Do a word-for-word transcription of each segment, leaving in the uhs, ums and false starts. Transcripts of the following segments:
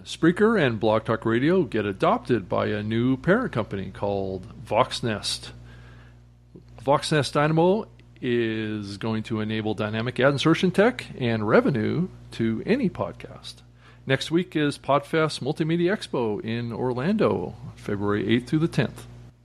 Spreaker and Blog Talk Radio get adopted by a new parent company called Voxnest. Voxnest Dynamo is going to enable dynamic ad insertion tech and revenue to any podcast. Next week is Podfest Multimedia Expo in Orlando, February eighth through the tenth.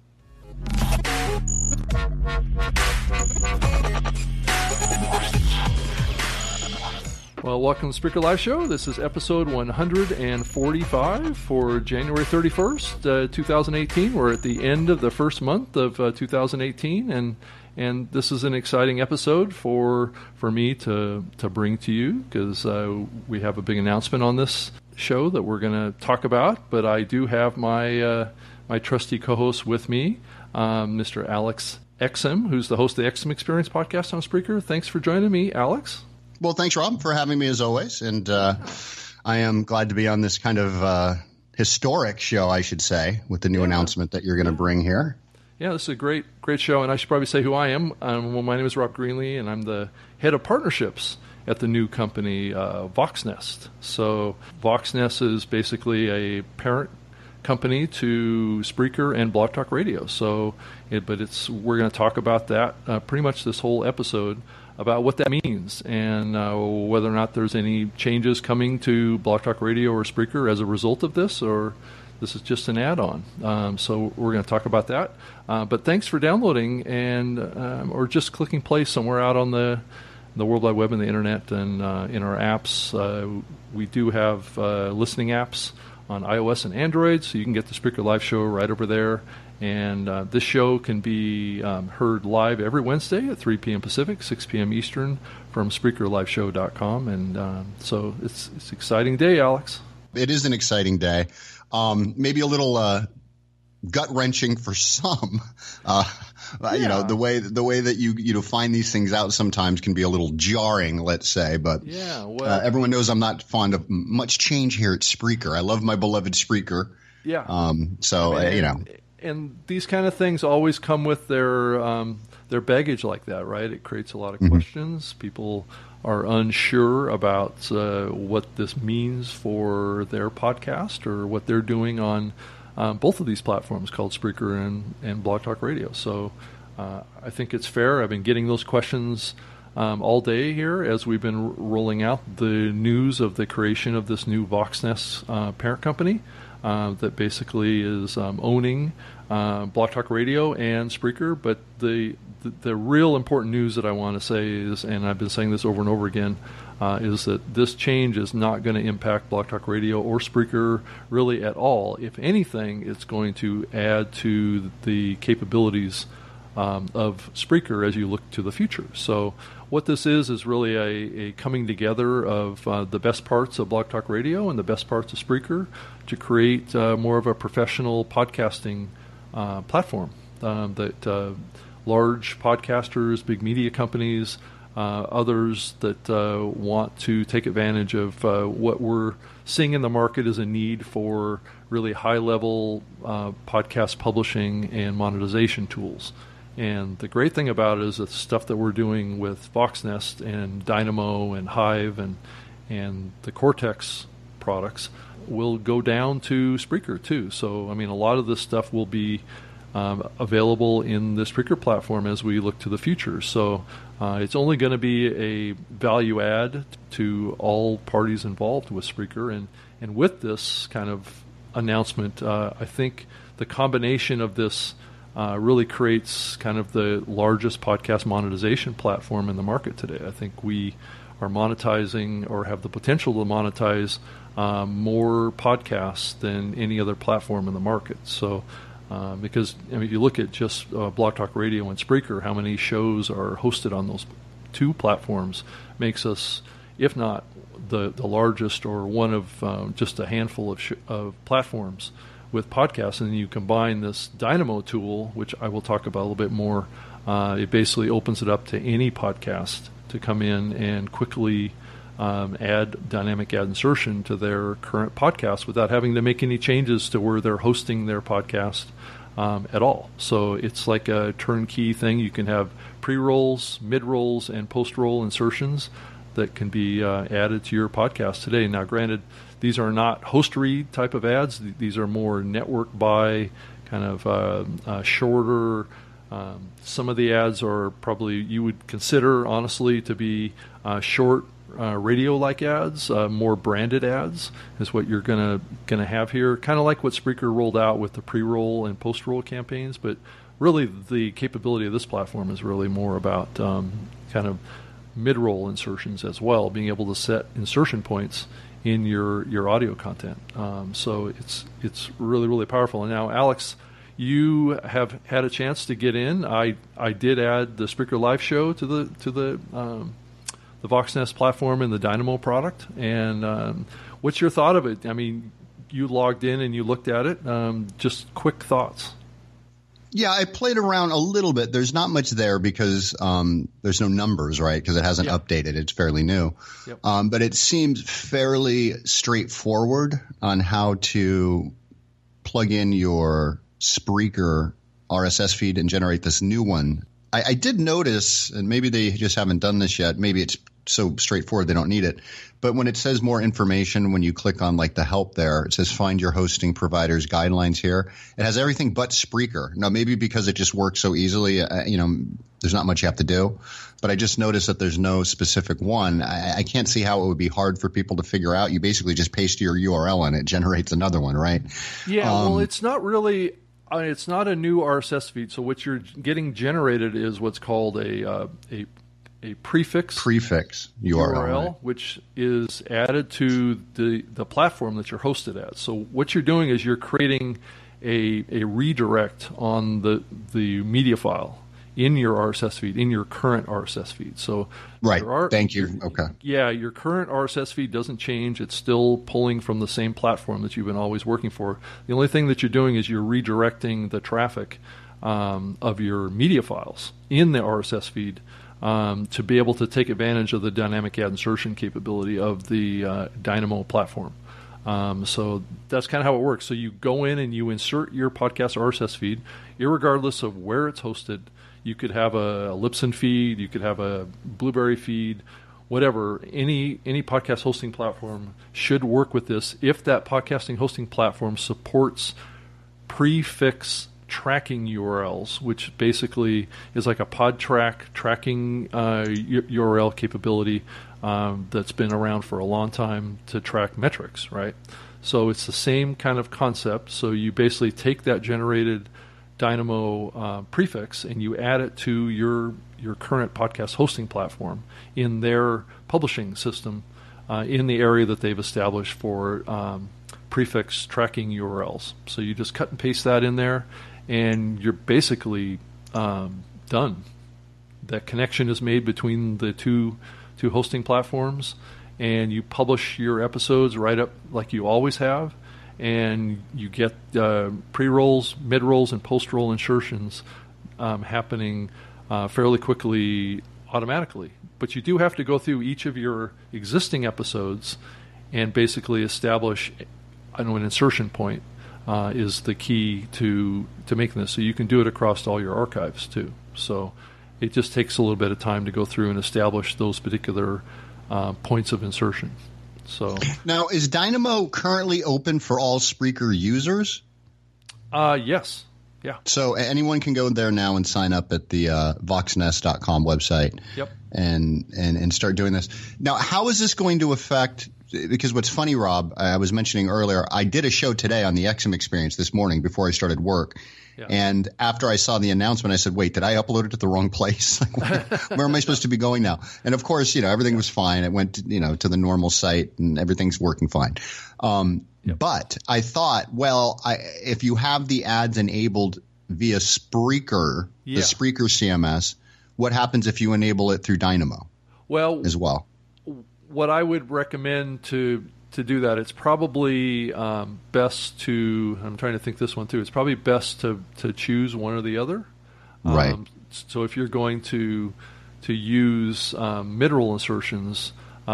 Well, welcome to Spreaker Live Show. This is episode one hundred forty-five for January thirty-first, uh, twenty eighteen. We're at the end of the first month of uh, two thousand eighteen, and and this is an exciting episode for for me to, to bring to you because uh, we have a big announcement on this show that we're going to talk about. But I do have my uh, my trusty co-host with me, um, Mister Alex Exum, who's the host of the Exum Experience podcast on Spreaker. Thanks for joining me, Alex. Well, thanks, Rob, for having me as always. And uh, I am glad to be on this kind of uh, historic show, I should say, with the new yeah. announcement that you're going to bring here. Yeah, this is a great, great show. And I should probably say who I am. Um, well, my name is Rob Greenlee, and I'm the head of partnerships at the new company, uh, Voxnest. So Voxnest is basically a parent company to Spreaker and Blog Talk Radio. So, it, but it's we're going to talk about that uh, pretty much this whole episode, about what that means and uh, whether or not there's any changes coming to Blog Talk Radio or Spreaker as a result of this, or this is just an add-on. Um, so we're going to talk about that. Uh, but thanks for downloading and um, or just clicking play somewhere out on the the World Wide Web and the Internet and uh, in our apps. Uh, we do have uh, listening apps on iOS and Android, so you can get the Spreaker Live Show right over there. And uh, this show can be um, heard live every Wednesday at three p.m. Pacific, six p.m. Eastern from Spreaker Live Show dot com. And um, so it's it's an exciting day, Alex. It is an exciting day. Um, maybe a little uh, gut-wrenching for some. Uh, yeah. You know, the way the way that you you know find these things out sometimes can be a little jarring, let's say. But yeah, well, uh, everyone knows I'm not fond of much change here at Spreaker. I love my beloved Spreaker. Yeah. Um, so, I mean, uh, you know. And these kind of things always come with their um, their baggage like that, right? It creates a lot of mm-hmm. questions. People are unsure about uh, what this means for their podcast or what they're doing on um, both of these platforms called Spreaker and, and Blog Talk Radio. So uh, I think it's fair. I've been getting those questions um, all day here as we've been r- rolling out the news of the creation of this new Voxnest uh, parent company. Uh, that basically is um, owning uh, Blog Talk Radio and Spreaker. But the, the the real important news that I want to say is, and I've been saying this over and over again, uh, is that this change is not going to impact Blog Talk Radio or Spreaker really at all. If anything, it's going to add to the capabilities um, of Spreaker as you look to the future. So what this is is really a, a coming together of uh, the best parts of Blog Talk Radio and the best parts of Spreaker to create uh, more of a professional podcasting uh, platform um, that uh, large podcasters, big media companies, uh, others that uh, want to take advantage of uh, what we're seeing in the market as a need for really high-level uh, podcast publishing and monetization tools. And the great thing about it is the stuff that we're doing with Voxnest and Dynamo and Hive and and the Cortex products will go down to Spreaker too. So, I mean, a lot of this stuff will be um, available in the Spreaker platform as we look to the future. So uh, it's only going to be a value add to all parties involved with Spreaker. And, and with this kind of announcement, uh, I think the combination of this Uh, really creates kind of the largest podcast monetization platform in the market today. I think we are monetizing or have the potential to monetize um, more podcasts than any other platform in the market. So, uh, because I mean, if you look at just uh, Blog Talk Radio and Spreaker, how many shows are hosted on those two platforms makes us, if not the the largest or one of um, just a handful of sh- of platforms with podcasts. And then you combine this Dynamo tool, which I will talk about a little bit more. Uh, it basically opens it up to any podcast to come in and quickly um, add dynamic ad insertion to their current podcast without having to make any changes to where they're hosting their podcast um, at all. So it's like a turnkey thing. You can have pre-rolls, mid-rolls, and post-roll insertions that can be uh, added to your podcast today. Now, granted, these are not host-read type of ads. These are more network-buy, kind of uh, uh, shorter. Um, some of the ads are probably you would consider, honestly, to be uh, short uh, radio-like ads, uh, more branded ads is what you're gonna gonna have here. Kind of like what Spreaker rolled out with the pre-roll and post-roll campaigns, but really the capability of this platform is really more about um, kind of mid-roll insertions as well, being able to set insertion points in your, your audio content. Um, so it's it's really, really powerful. And now, Alex, you have had a chance to get in. I I did add the Spreaker Live show to the to the um, the Voxnest platform and the Dynamo product. And um, what's your thought of it? I mean, you logged in and you looked at it. Um, just quick thoughts. Yeah, I played around a little bit. There's not much there because um, there's no numbers, right? Because it hasn't yep. updated. It's fairly new. Yep. Um, but it seems fairly straightforward on how to plug in your Spreaker R S S feed and generate this new one. I, I did notice, and maybe they just haven't done this yet. Maybe it's so straightforward they don't need it. But when it says more information, when you click on like the help there, it says find your hosting provider's guidelines here. It has everything but Spreaker. Now, maybe because it just works so easily, uh, you know, there's not much you have to do. But I just noticed that there's no specific one. I, I can't see how it would be hard for people to figure out. You basically just paste your U R L and it generates another one, right? Yeah, um, well, it's not really uh, – it's not a new R S S feed. So what you're getting generated is what's called a uh, a – a prefix prefix U R L, U R L right. which is added to the the platform that you're hosted at. So what you're doing is you're creating a a redirect on the the media file in your R S S feed, in your current R S S feed. So right. R- Thank you. Okay. Yeah, your current R S S feed doesn't change. It's still pulling from the same platform that you've been always working for. The only thing that you're doing is you're redirecting the traffic um, of your media files in the R S S feed Um, to be able to take advantage of the dynamic ad insertion capability of the uh, Dynamo platform. Um, so that's kind of how it works. So you go in and you insert your podcast R S S feed, irregardless of where it's hosted. You could have a, a Libsyn feed, you could have a Blueberry feed, whatever. Any any podcast hosting platform should work with this if that podcasting hosting platform supports prefix tracking U R Ls, which basically is like a pod track tracking uh, U R L capability um, that's been around for a long time to track metrics, right? So it's the same kind of concept. So you basically take that generated Dynamo uh, prefix and you add it to your your current podcast hosting platform in their publishing system uh, in the area that they've established for um, prefix tracking U R Ls. So you just cut and paste that in there, and you're basically um, done. That connection is made between the two two hosting platforms, and you publish your episodes right up like you always have, and you get uh, pre-rolls, mid-rolls, and post-roll insertions um, happening uh, fairly quickly automatically. But you do have to go through each of your existing episodes and basically establish I know, an insertion point. Uh, is the key to to making this. So you can do it across all your archives too. So it just takes a little bit of time to go through and establish those particular uh, points of insertion. So now, is Dynamo currently open for all Spreaker users? Uh, yes. Yeah. So anyone can go there now and sign up at the uh, voxnest dot com website. Yep. And, and and start doing this. Now, how is this going to affect – because what's funny, Rob, I was mentioning earlier, I did a show today on the X M experience this morning before I started work. Yeah. And after I saw the announcement, I said, wait, did I upload it to the wrong place? Like, where, where am I supposed to be going now? And, of course, you know, everything was fine. It went, to, you know, to the normal site and everything's working fine. Um, yep. But I thought, well, I, if you have the ads enabled via Spreaker, yeah. the Spreaker C M S, what happens if you enable it through Dynamo well, as well? What I would recommend to to do that, it's probably um, best to, I'm trying to think this one through, it's probably best to, to choose one or the other. Right. Um, so if you're going to to use um, mid-roll insertions,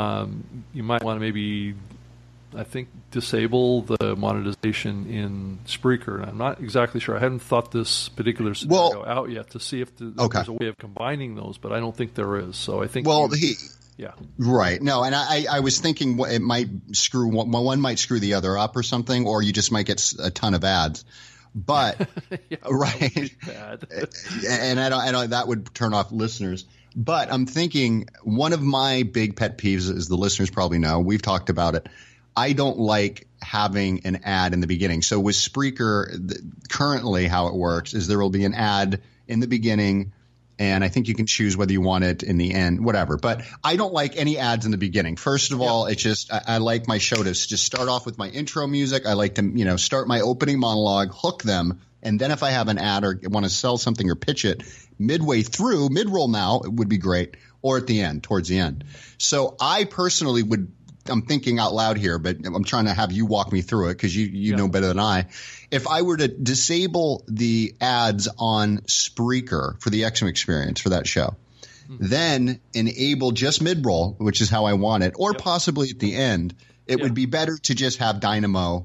um, you might want to maybe, I think, disable the monetization in Spreaker. And I'm not exactly sure. I haven't thought this particular scenario well, out yet to see if the, okay. there's a way of combining those, but I don't think there is. So I think well, you, he Yeah. Right. No, and I, I was thinking it might screw one, one might screw the other up or something, or you just might get a ton of ads. But yeah, right, bad. and I don't, I don't, that would turn off listeners. But I'm thinking one of my big pet peeves, as the listeners probably know, we've talked about it. I don't like having an ad in the beginning. So with Spreaker, currently how it works is there will be an ad in the beginning. And I think you can choose whether you want it in the end, whatever. But I don't like any ads in the beginning. First of all, it's just I, I like my show to just start off with my intro music. I like to, you know, start my opening monologue, hook them. And then if I have an ad or want to sell something or pitch it midway through, mid-roll now, it would be great. Or at the end, towards the end. So I personally would – I'm thinking out loud here, but I'm trying to have you walk me through it because you, you yeah. know better than I. If I were to disable the ads on Spreaker for the X M experience for that show, mm-hmm. then enable just mid-roll, which is how I want it, or yep. possibly at the end, it yeah. would be better to just have Dynamo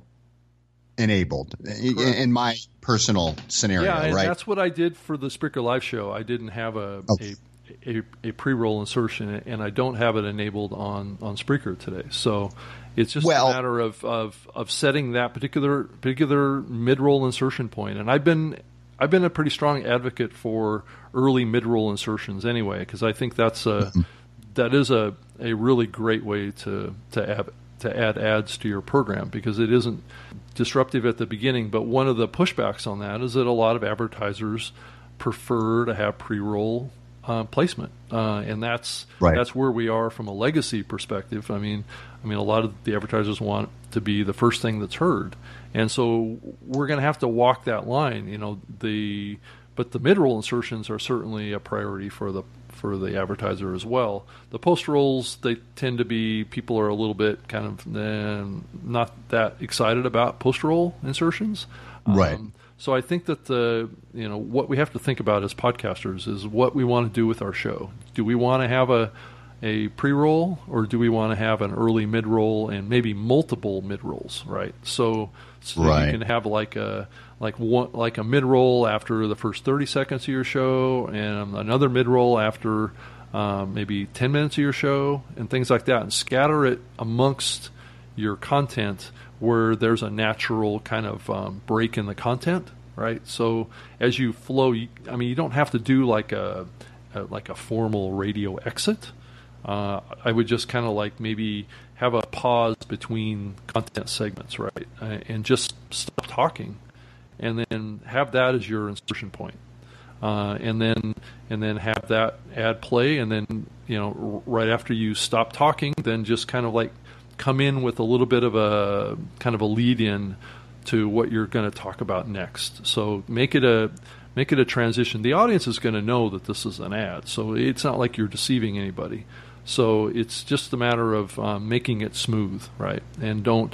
enabled in, in my personal scenario, yeah, and right? That's what I did for the Spreaker Live show. I didn't have a, oh. a A, a pre-roll insertion, and I don't have it enabled on, on Spreaker today. So it's just well, a matter of, of, of setting that particular particular mid-roll insertion point. And I've been I've been a pretty strong advocate for early mid-roll insertions anyway, because I think that's a mm-hmm. that is a, a really great way to to add to add ads to your program, because it isn't disruptive at the beginning. But one of the pushbacks on that is that a lot of advertisers prefer to have pre-roll Uh, placement, uh, and that's right. that's where we are from a legacy perspective. I mean, I mean, a lot of the advertisers want to be the first thing that's heard, and so we're going to have to walk that line. You know, the but the mid-roll insertions are certainly a priority for the for the advertiser as well. The post-rolls, they tend to be people are a little bit kind of eh, not that excited about post-roll insertions, right? Um, So I think that the you know what we have to think about as podcasters is what we want to do with our show. Do we want to have a a pre-roll, or do we want to have an early mid-roll and maybe multiple mid-rolls, right? So, so right. you can have like a like one like a mid-roll after the first thirty seconds of your show, and another mid-roll after um, maybe ten minutes of your show, and things like that, and scatter it amongst your content where there's a natural kind of um, break in the content, right? So as you flow, you, I mean, you don't have to do like a, a like a formal radio exit. Uh, I would just kind of like maybe have a pause between content segments, right? Uh, and just stop talking, and then have that as your insertion point, uh, and then and then have that ad play, and then you know right after you stop talking, then just kind of like come in with a little bit of a kind of a lead in to what you're going to talk about next. So make it a make it a transition. The audience is going to know that this is an ad, so it's not like you're deceiving anybody. So it's just a matter of um, making it smooth, right? And don't,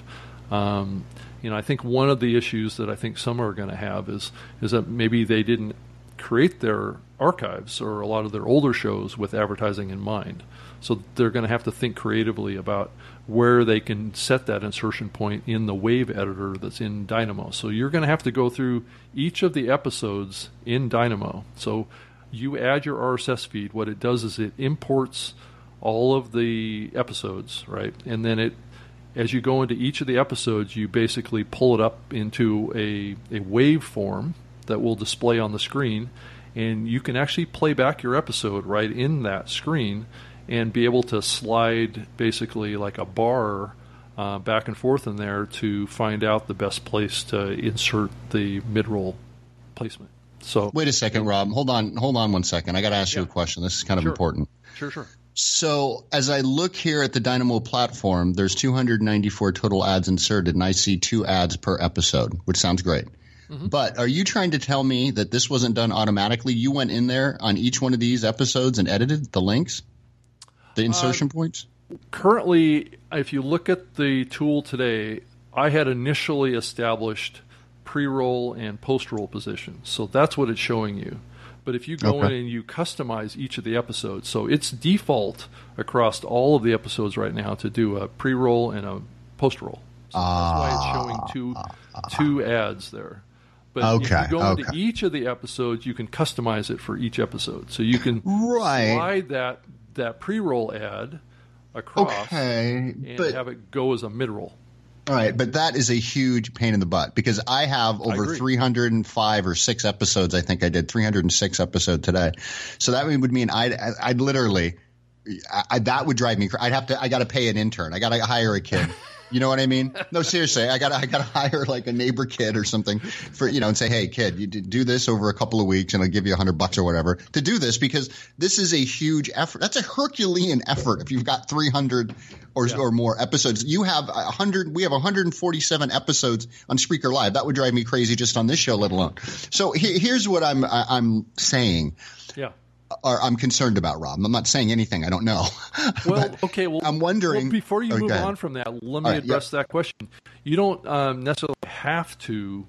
um, you know, I think one of the issues that I think some are going to have is is that maybe they didn't create their archives or a lot of their older shows with advertising in mind. So they're going to have to think creatively about where they can set that insertion point in the wave editor that's in Dynamo. So you're going to have to go through each of the episodes in Dynamo. So you add your R S S feed. What it does is it imports all of the episodes, right? And then it, as you go into each of the episodes, you basically pull it up into a, a wave form that will display on the screen, and you can actually play back your episode right in that screen and be able to slide basically like a bar uh, back and forth in there to find out the best place to insert the mid-roll placement. So wait a second, Rob. Hold on. Hold on one second. I got to ask yeah. you a question. This is kind of sure. important. Sure, sure. So as I look here at the Dynamo platform, there's two hundred ninety-four total ads inserted, and I see two ads per episode, which sounds great. Mm-hmm. But are you trying to tell me that this wasn't done automatically? You went in there on each one of these episodes and edited the links? The insertion uh, points? Currently, if you look at the tool today, I had initially established pre-roll and post-roll positions. So that's what it's showing you. But if you go okay. in and you customize each of the episodes, so it's default across all of the episodes right now to do a pre-roll and a post-roll. So uh, that's why it's showing two uh, two ads there. But okay, if you go into okay. each of the episodes, you can customize it for each episode. So you can right. slide that that pre-roll ad across okay, and but, have it go as a mid-roll. All right, but that is a huge pain in the butt because I have over three hundred five or six episodes. I think I did three hundred six episodes today. So that would mean I'd, I'd literally, I, that would drive me crazy. I'd have to, I got to pay an intern. I got to hire a kid. You know what I mean? No, seriously, I got I got to hire like a neighbor kid or something for, you know, and say, hey, kid, you do this over a couple of weeks and I'll give you a hundred bucks or whatever to do this because this is a huge effort. That's a Herculean effort. If you've got three hundred or, yeah. or more episodes, you have a hundred. We have one hundred forty-seven episodes on Spreaker Live. That would drive me crazy just on this show, let alone. So he, here's what I'm I, I'm saying. Yeah. Or I'm concerned about, Rob. I'm not saying anything I don't know. Well, okay. Well, I'm wondering. Well, before you oh, move on from that, let me right, address yeah. that question. You don't um, necessarily have to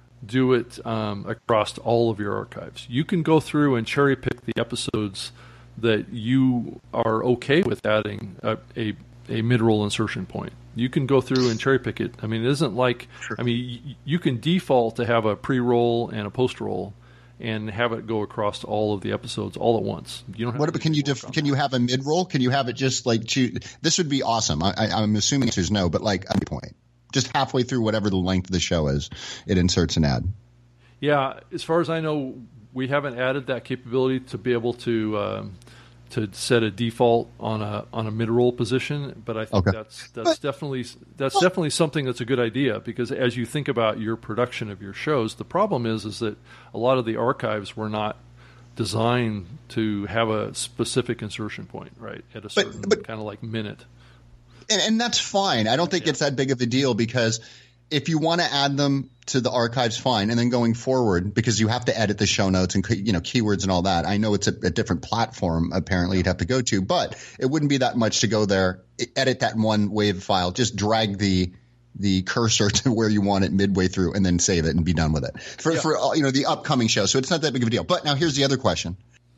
do it um, across all of your archives. You can go through and cherry pick the episodes that you are okay with adding a, a, a mid-roll insertion point. You can go through and cherry pick it. I mean, it isn't like, sure. I mean, y- you can default to have a pre-roll and a post-roll and have it go across all of the episodes all at once. You don't. Have what can you def- can you have a mid roll? Can you have it just like choose? This would be awesome. I, I, I'm assuming the answer is no, but like at any point, just halfway through whatever the length of the show is, it inserts an ad. Yeah, as far as I know, we haven't added that capability to be able to um, to set a default on a on a mid roll position. But I think okay. that's that's definitely that's definitely something that's a good idea because as you think about your production of your shows, the problem is is that a lot of the archives were not designed to have a specific insertion point, right, at a certain but, but, kind of like minute. And, and that's fine. I don't think yeah. it's that big of a deal because if you want to add them to the archives, fine. And then going forward, because you have to edit the show notes and, you know, keywords and all that. I know it's a, a different platform apparently you'd have to go to, but it wouldn't be that much to go there, edit that one wave file, just drag the the cursor to where you want it midway through and then save it and be done with it for, yeah. for you know, the upcoming show. So it's not that big of a deal. But now here's the other question.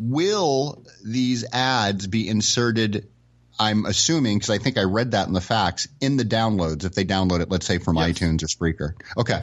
Will these ads be inserted, I'm assuming, because I think I read that in the facts, in the downloads if they download it, let's say from yes. iTunes or Spreaker. Okay.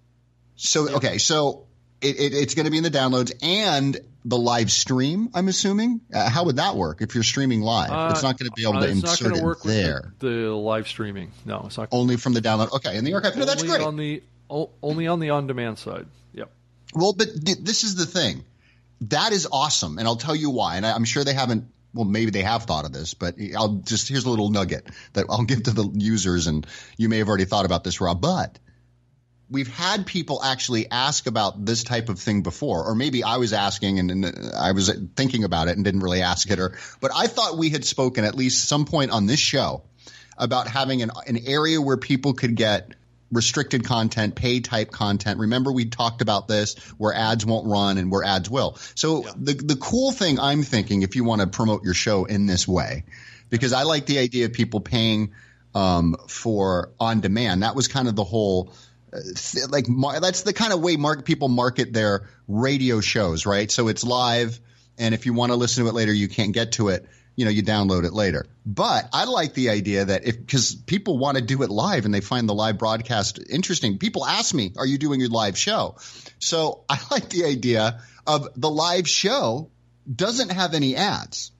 So, yeah. okay. So it, it, it's going to be in the downloads and the live stream, I'm assuming. Uh, how would that work if you're streaming live? Uh, it's not going to be able uh, to insert it work there. With the, the live streaming. No, it's not. Only from the download. Okay. And the archive. No, that's great. On the, o- only on the on-demand side. Yep. Well, but th- this is the thing. That is awesome. And I'll tell you why. And I, I'm sure they haven't. Well, maybe they have thought of this, but I'll just here's a little nugget that I'll give to the users, and you may have already thought about this, Rob. But we've had people actually ask about this type of thing before, or maybe I was asking and, and I was thinking about it and didn't really ask it. Or, but I thought we had spoken at least some point on this show about having an, an area where people could get restricted content, pay type content. Remember, we talked about this where ads won't run and where ads will. So yeah. the the cool thing I'm thinking, if you want to promote your show in this way, because I like the idea of people paying um, for on demand. That was kind of the whole uh, th- like mar- that's the kind of way market people market their radio shows, right? So it's live, and if you want to listen to it later, you can't get to it. You know, you download it later. But I like the idea that if, because people want to do it live and they find the live broadcast interesting. People ask me, are you doing your live show? So I like the idea of the live show doesn't have any ads.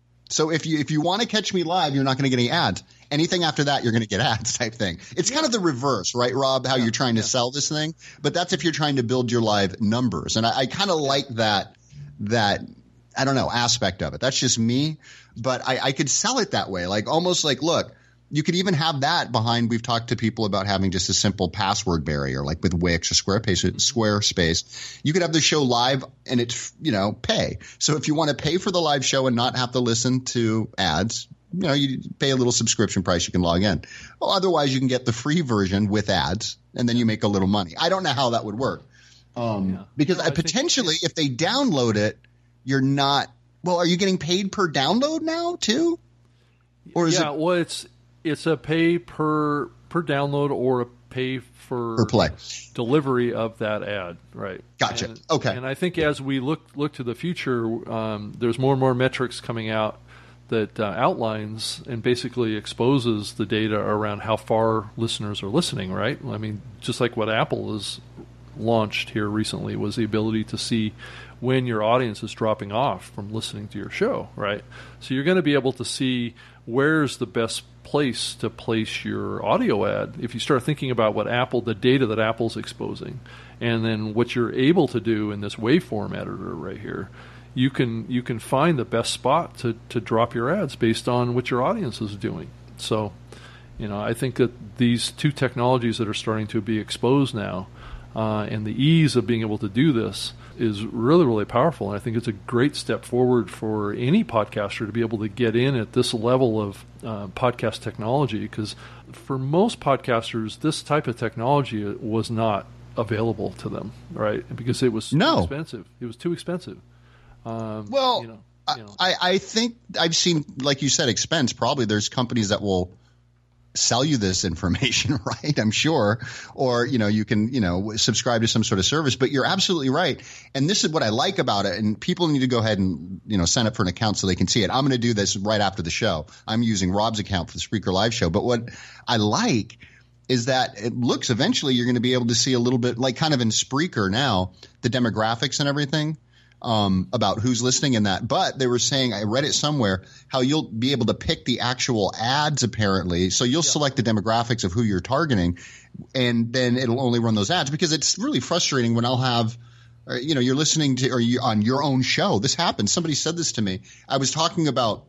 So if you, if you want to catch me live, you're not going to get any ads. Anything after that, you're going to get ads type thing. It's yeah. kind of the reverse, right, Rob, how yeah, you're trying yeah. to sell this thing. But that's if you're trying to build your live numbers. And I, I kind of like that, that, I don't know, aspect of it. That's just me, but I, I could sell it that way. Like almost like, look, you could even have that behind. We've talked to people about having just a simple password barrier, like with Wix or Squarespace. Squarespace. You could have the show live and it's, you know, pay. So if you want to pay for the live show and not have to listen to ads, you know, you pay a little subscription price, you can log in. Well, otherwise you can get the free version with ads and then you make a little money. I don't know how that would work. Um, yeah. because no, I potentially, think, yeah. if they download it, you're not – well, are you getting paid per download now too? Or is yeah, it, well, it's it's a pay per per download or a pay for per play delivery of that ad, right? Gotcha. And, okay. And I think as we look look to the future, um, there's more and more metrics coming out that uh, outlines and basically exposes the data around how far listeners are listening, right? I mean, just like what Apple is launched here recently was the ability to see when your audience is dropping off from listening to your show, right? So you're going to be able to see where's the best place to place your audio ad. If you start thinking about what Apple, the data that Apple's exposing, and then what you're able to do in this waveform editor right here, you can you can find the best spot to, to drop your ads based on what your audience is doing. So, you know, I think that these two technologies that are starting to be exposed now, uh, and the ease of being able to do this is really, really powerful. And I think it's a great step forward for any podcaster to be able to get in at this level of uh, podcast technology, because for most podcasters, this type of technology was not available to them, right? Because it was no. too expensive. It was too expensive. Um, well, you know, you know. I, I think I've seen, like you said, expense. Probably there's companies that will sell you this information, right? I'm sure. Or, you know, you can, you know, subscribe to some sort of service, but you're absolutely right. And this is what I like about it. And people need to go ahead and, you know, sign up for an account so they can see it. I'm going to do this right after the show. I'm using Rob's account for the Spreaker Live show. But what I like is that it looks eventually you're going to be able to see a little bit like kind of in Spreaker now, the demographics and everything. Um, about who's listening in that. But they were saying, I read it somewhere, how you'll be able to pick the actual ads apparently. So you'll yeah. select the demographics of who you're targeting, and then it'll only run those ads, because it's really frustrating when I'll have, uh, you know, you're listening to, or you on your own show. This happened. Somebody said this to me. I was talking about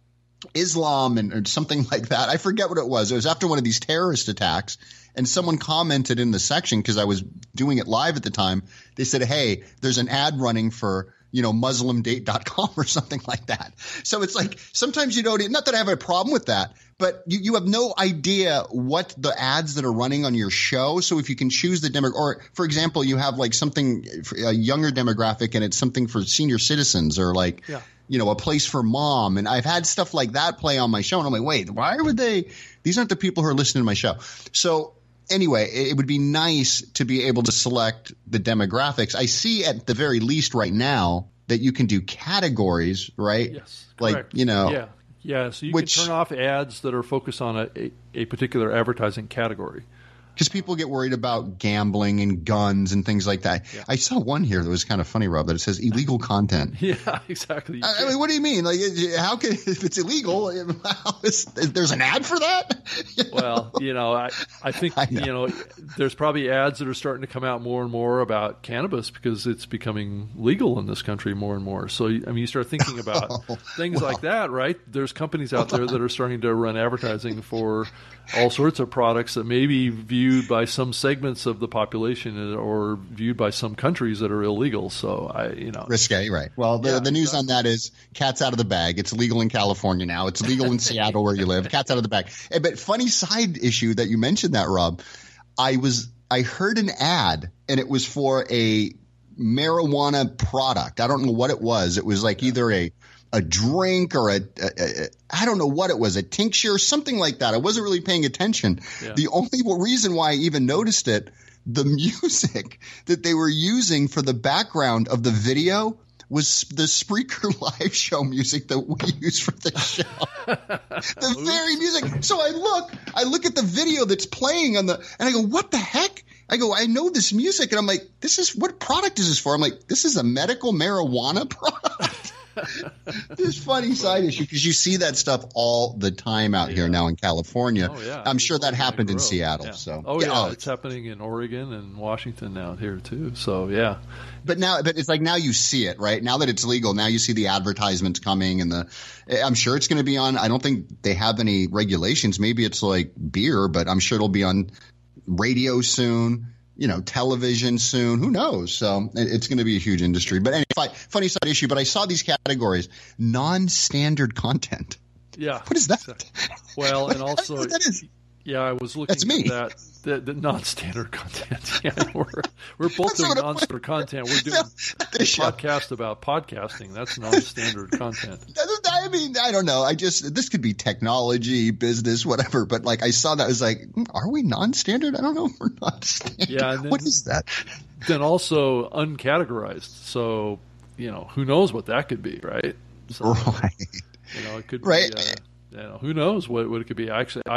Islam and or something like that. I forget what it was. It was after one of these terrorist attacks. And someone commented in the section, because I was doing it live at the time. They said, hey, there's an ad running for, you know, muslim date dot com or something like that. So it's like sometimes you don't – not that I have a problem with that, but you, you have no idea what the ads that are running on your show. So if you can choose the demo – or, for example, you have like something – a younger demographic and it's something for senior citizens, or like yeah. – you know, a place for mom. And I've had stuff like that play on my show. And I'm like, wait, why would they – these aren't the people who are listening to my show. So anyway, it would be nice to be able to select the demographics. I see at the very least right now that you can do categories, right? Yes, like, correct. you know. Yeah, yeah. So you which, can turn off ads that are focused on a, a, a particular advertising category. Because people get worried about gambling and guns and things like that. Yeah. I saw one here that was kind of funny, Rob, that it says illegal content. Yeah, exactly. I, I mean, what do you mean? Like, how can if it's illegal? How is, there's an ad for that? You know? Well, you know, I I think I know. you know, there's probably ads that are starting to come out more and more about cannabis because it's becoming legal in this country more and more. So, I mean, you start thinking about oh, things well. like that, right? There's companies out there that are starting to run advertising for all sorts of products that may be viewed by some segments of the population or viewed by some countries that are illegal. So I, you know, risque, right? Well, the, yeah, the news exactly. on that is cat's out of the bag. It's legal in California now. It's legal in Seattle where you live. Cat's out of the bag. But funny side issue that you mentioned that, Rob. I was I heard an ad and it was for a marijuana product. I don't know what it was. It was like yeah. either a a drink or a, a, a I don't know what it was, a tincture, something like that. I wasn't really paying attention. Yeah. The only reason why I even noticed it, the music that they were using for the background of the video was the Spreaker Live show music that we use for the show. The very music. So I look, I look at the video that's playing on the, and I go, what the heck? I go, I know this music. And I'm like, this is, what product is this for? I'm like, this is a medical marijuana product. This funny side issue, because you see that stuff all the time out yeah. here now in California. Oh, yeah. I'm sure that happened in Seattle. Yeah. So oh yeah, yeah. Oh, it's happening in Oregon and Washington now here too. So yeah. But now, but it's like now you see it, right? Now that it's legal, now you see the advertisements coming, and the. I'm sure it's going to be on. I don't think they have any regulations. Maybe it's like beer, but I'm sure it'll be on radio soon. You know, television soon. Who knows? So it's going to be a huge industry. But anyway, funny side issue. But I saw these categories: non-standard content. Yeah. What is that? Well, and also, what that is. Yeah, I was looking That's me. at that. The, the non-standard content. Yeah, we're we're both doing non-standard content. We're doing a podcast about podcasting. That's non-standard content. I mean, I don't know. I just this could be technology, business, whatever. But like, I saw that, I was like, are we non-standard? I don't know if we're non-standard. Yeah. And then, what is that? Then also uncategorized. So you know, who knows what that could be, right? So, right. You know, it could right. be. Uh, you know, who knows what what it could be? Actually, I.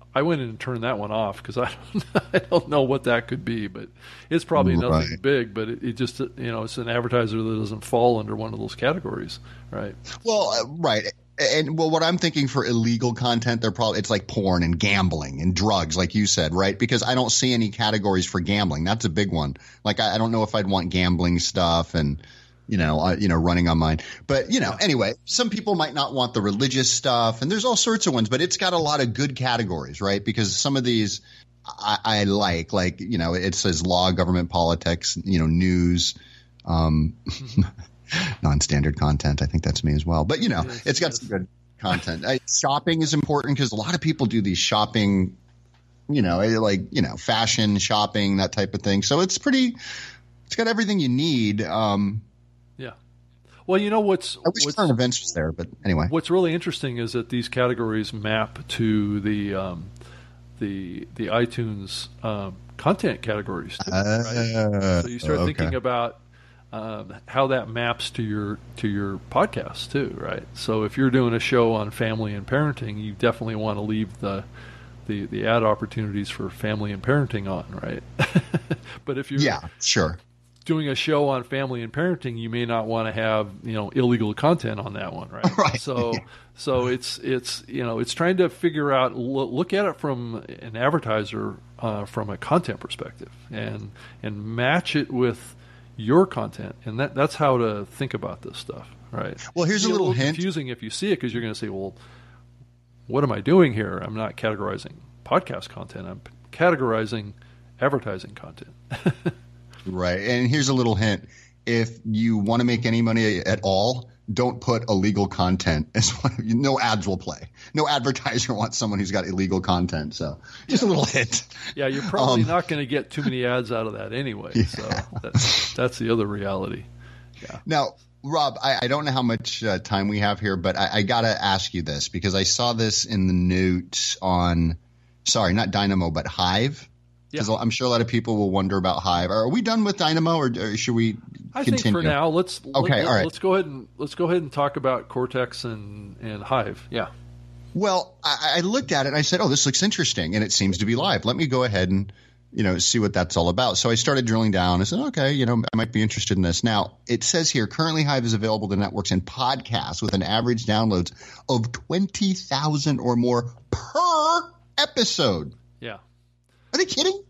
I went in and turned that one off because I don't, I don't know what that could be, but it's probably nothing right. big. But it, it just, you know, it's an advertiser that doesn't fall under one of those categories, right? Well, uh, right. And well, what I'm thinking for illegal content, they're probably it's like porn and gambling and drugs, like you said, right? Because I don't see any categories for gambling. That's a big one. Like I, I don't know if I'd want gambling stuff and. You know, uh, you know, running on mine. But, you know, anyway, some people might not want the religious stuff, and there's all sorts of ones, but it's got a lot of good categories, right? Because some of these I, I like, like, you know, it says law, government, politics, you know, news, um, non-standard content. I think that's me as well. But, you know, yes, it's got yes. some good content. I, shopping is important because a lot of people do these shopping, you know, like, you know, fashion, shopping, that type of thing. So it's pretty – it's got everything you need. Um Yeah. Well, you know what's I wish what's, current events was there, but anyway. What's really interesting is that these categories map to the um, the the iTunes um, content categories too, uh, right? So you start okay. thinking about um, how that maps to your to your podcast too, right? So if you're doing a show on family and parenting, you definitely want to leave the the, the ad opportunities for family and parenting on, right? But if you're yeah, sure. doing a show on family and parenting, you may not want to have, you know, illegal content on that one, right? Right. So, so it's it's you know it's trying to figure out look at it from an advertiser uh, from a content perspective and and match it with your content, and that that's how to think about this stuff, right? Well, here's It'll a little be a little hint. confusing if you see it because you're going to say, well, what am I doing here? I'm not categorizing podcast content. I'm categorizing advertising content. Right. And here's a little hint. If you want to make any money at all, don't put illegal content as one. No ads will play. No advertiser wants someone who's got illegal content. So just yeah. a little hint. Yeah, you're probably um, not going to get too many ads out of that anyway. Yeah. So that's, that's the other reality. Yeah. Now, Rob, I, I don't know how much uh, time we have here, but I, I got to ask you this because I saw this in the notes on, sorry, not Dynamo, but Hive. Because yeah. I'm sure a lot of people will wonder about Hive. Are we done with Dynamo, or, or should we I continue? think for now, let's okay. Let, all right. Let's go ahead and let's go ahead and talk about Cortex and, and Hive. Yeah. Well, I, I looked at it and I said, "Oh, this looks interesting," and it seems to be live. Let me go ahead and you know see what that's all about. So I started drilling down. I said, "Okay, you know, I might be interested in this." Now it says here, currently Hive is available to networks and podcasts with an average downloads of twenty thousand or more per episode. Yeah. Are they kidding?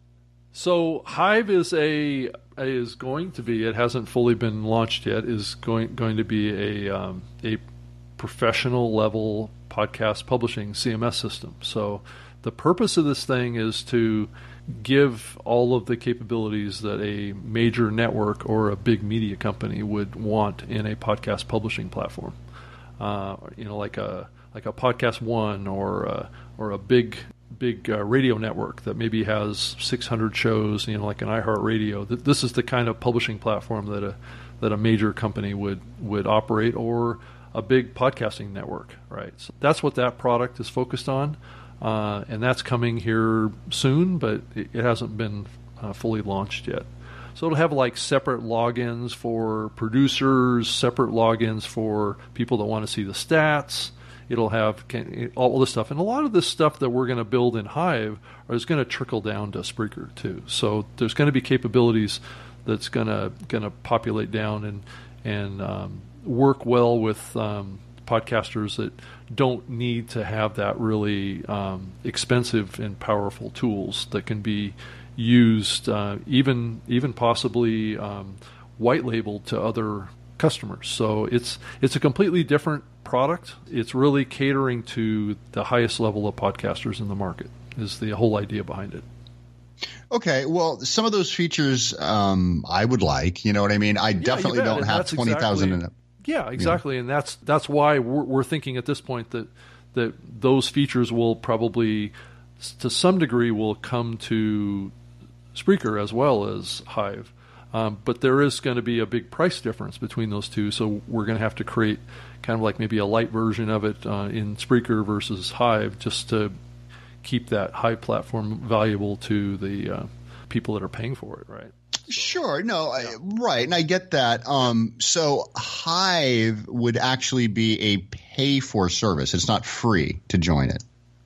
So Hive is a is going to be. It hasn't fully been launched yet. Is going going to be a um, a professional level podcast publishing C M S system. So the purpose of this thing is to give all of the capabilities that a major network or a big media company would want in a podcast publishing platform. Uh, you know, like a like a Podcast One or a, or a big. big uh, radio network that maybe has six hundred shows, you know, like an iHeartRadio. This is the kind of publishing platform that a that a major company would would operate, or a big podcasting network, right? So that's what that product is focused on, uh, and that's coming here soon, but it, it hasn't been uh, fully launched yet. So it'll have like separate logins for producers, separate logins for people that want to see the stats. It'll have all this stuff. And a lot of this stuff that we're going to build in Hive is going to trickle down to Spreaker too. So there's going to be capabilities that's going to going to populate down and and um, work well with um, podcasters that don't need to have that really um, expensive and powerful tools that can be used, uh, even even possibly um, white labeled to other customers. So it's it's a completely different product. It's really catering to the highest level of podcasters in the market is the whole idea behind it. Okay, well, some of those features um, I would like. You know what I mean? I yeah, definitely don't have twenty thousand exactly, in it. Yeah, exactly, yeah. And that's that's why we're, we're thinking at this point that that those features will probably, to some degree, will come to Spreaker as well as Hive. Um, but there is going to be a big price difference between those two, so we're going to have to create kind of like maybe a light version of it uh, in Spreaker versus Hive, just to keep that Hive platform valuable to the uh, people that are paying for it, right? So, sure, no, yeah. I, right, and I get that. Um, so Hive would actually be a pay-for service. It's not free to join it.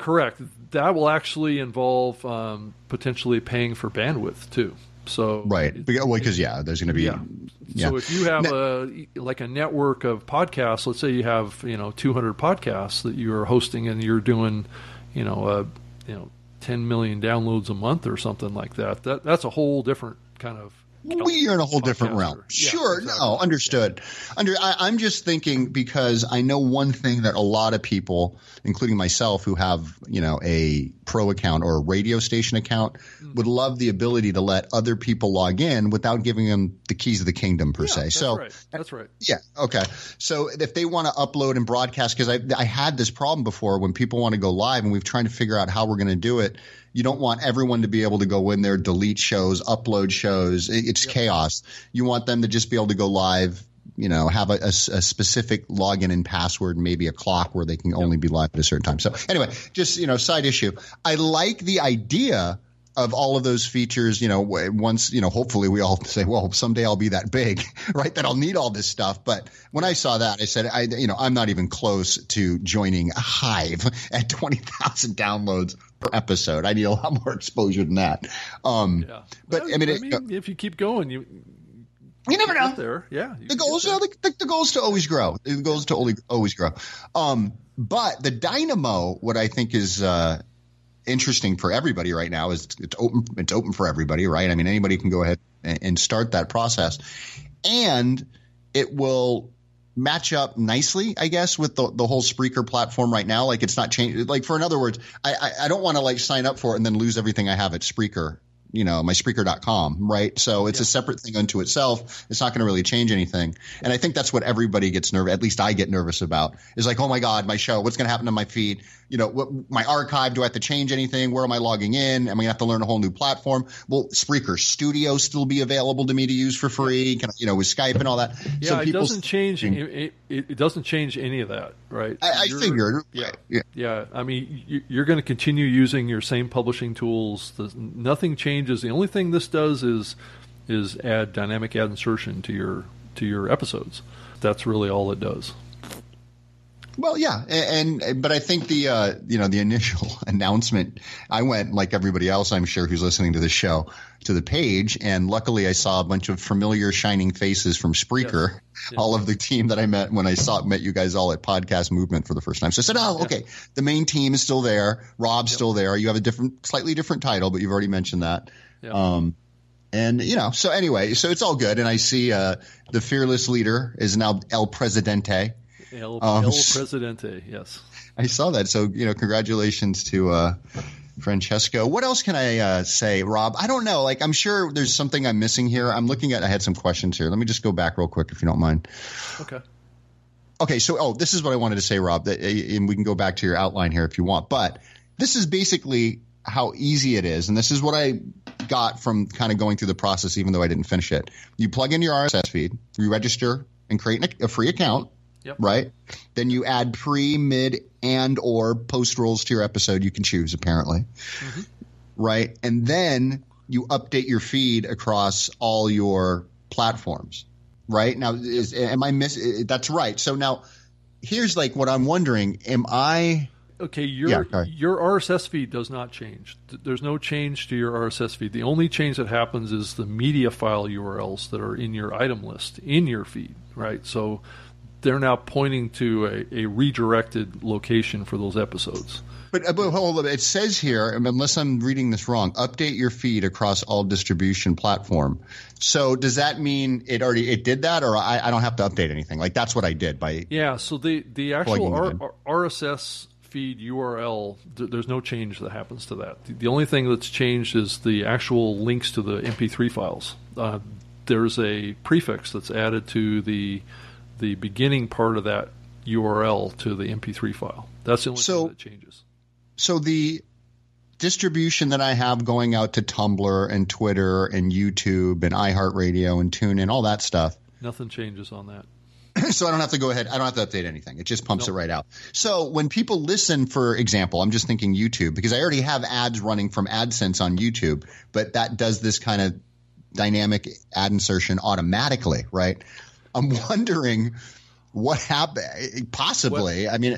Correct. That will actually involve um, potentially paying for bandwidth too. So right, it, because well, yeah, there's going to be. Yeah. Yeah. So if you have now, a like a network of podcasts, let's say you have you know two hundred podcasts that you are hosting, and you're doing you know uh, you know ten million downloads a month or something like that. That that's a whole different kind of. We are in a whole different realm. Yeah, sure. exactly. No, understood. Yeah. Under, I, I'm just thinking because I know one thing that a lot of people, including myself, who have, you know, a pro account or a radio station account mm-hmm. would love the ability to let other people log in without giving them the keys of the kingdom per yeah, se. That's so right. That's right. Yeah. Okay. So if they want to upload and broadcast, because I, I had this problem before when people want to go live and we've trying to figure out how we're going to do it. You don't want everyone to be able to go in there, delete shows, upload shows. It's yep. chaos. You want them to just be able to go live, you know, have a, a, a specific login and password, maybe a clock where they can yep. only be live at a certain time. So anyway, just, you know, side issue. I like the idea of all of those features, you know, once, you know, hopefully we all say, well, someday I'll be that big, right, that I'll need all this stuff. But when I saw that, I said, I, you know, I'm not even close to joining a Hive at twenty thousand downloads per episode. I need a lot more exposure than that. Um, yeah. But well, I mean, I it, mean if you keep going, you you never know. There, yeah. The goal is the, the goal is to always grow. The goal is to always always grow. Um, but the Dynamo, what I think is uh, interesting for everybody right now is it's open. It's open for everybody, right? I mean, anybody can go ahead and, and start that process, and it will match up nicely, I guess, with the the whole Spreaker platform right now. Like it's not changed. Like for in other words, I I, I don't want to like sign up for it and then lose everything I have at Spreaker. You know, my Spreaker dot com, right? So it's yeah. a separate thing unto itself. It's not going to really change anything. And I think that's what everybody gets nervous, at least I get nervous about, is like, oh my God, my show, what's going to happen to my feed? You know, what, my archive, do I have to change anything? Where am I logging in? Am I going to have to learn a whole new platform? Will Spreaker Studio still be available to me to use for free? Can I, you know, with Skype and all that? Yeah, so it doesn't change. It, it, it doesn't change any of that, right? I, I figured. Yeah, yeah. Yeah. I mean, you, you're going to continue using your same publishing tools. There's, nothing changes. The only thing this does is is add dynamic ad insertion to your to your episodes. That's really all it does. Well, yeah, and, and but I think the uh, you know the initial announcement, I went like everybody else, I'm sure, who's listening to the show, to the page, and luckily I saw a bunch of familiar shining faces from Spreaker, yes. Yes. all of the team that I met when I saw met you guys all at Podcast Movement for the first time. So I said, oh, okay, yeah. the main team is still there, Rob's yep. still there. You have a different, slightly different title, but you've already mentioned that. Yep. Um, and you know, so anyway, so it's all good, and I see uh, the fearless leader is now El Presidente. El, um, El Presidente, yes. I saw that. So, you know, congratulations to uh, Francesco. What else can I uh, say, Rob? I don't know. Like, I'm sure there's something I'm missing here. I'm looking at – I had some questions here. Let me just go back real quick if you don't mind. Okay. Okay, so – oh, this is what I wanted to say, Rob, that, and we can go back to your outline here if you want. But this is basically how easy it is, and this is what I got from kind of going through the process even though I didn't finish it. You plug in your R S S feed, you register and create a free account. Yep. Right. Then you add pre, mid, and or post rolls to your episode. You can choose, apparently. Mm-hmm. Right. And then you update your feed across all your platforms. Right. Now, is, am I miss? That's right. So now here's like what I'm wondering. Am I. Okay, your yeah, your R S S feed does not change. There's no change to your R S S feed. The only change that happens is the media file U R Ls that are in your item list in your feed. Right. So they're now pointing to a, a redirected location for those episodes. But, but hold on, it says here, unless I'm reading this wrong, update your feed across all distribution platform. So does that mean it already it did that, or I, I don't have to update anything? Like that's what I did by yeah. So the the actual R, R, R S S feed U R L, th- there's no change that happens to that. The, the only thing that's changed is the actual links to the M P three files. Uh, there's a prefix that's added to the the beginning part of that U R L to the M P three file. That's the only so, thing that changes. So the distribution that I have going out to Tumblr and Twitter and YouTube and iHeartRadio and TuneIn, all that stuff. Nothing changes on that. So I don't have to go ahead. I don't have to update anything. It just pumps nope. it right out. So when people listen, for example, I'm just thinking YouTube, because I already have ads running from AdSense on YouTube, but that does this kind of dynamic ad insertion automatically, right? I'm wondering what happened. Possibly, well, I mean,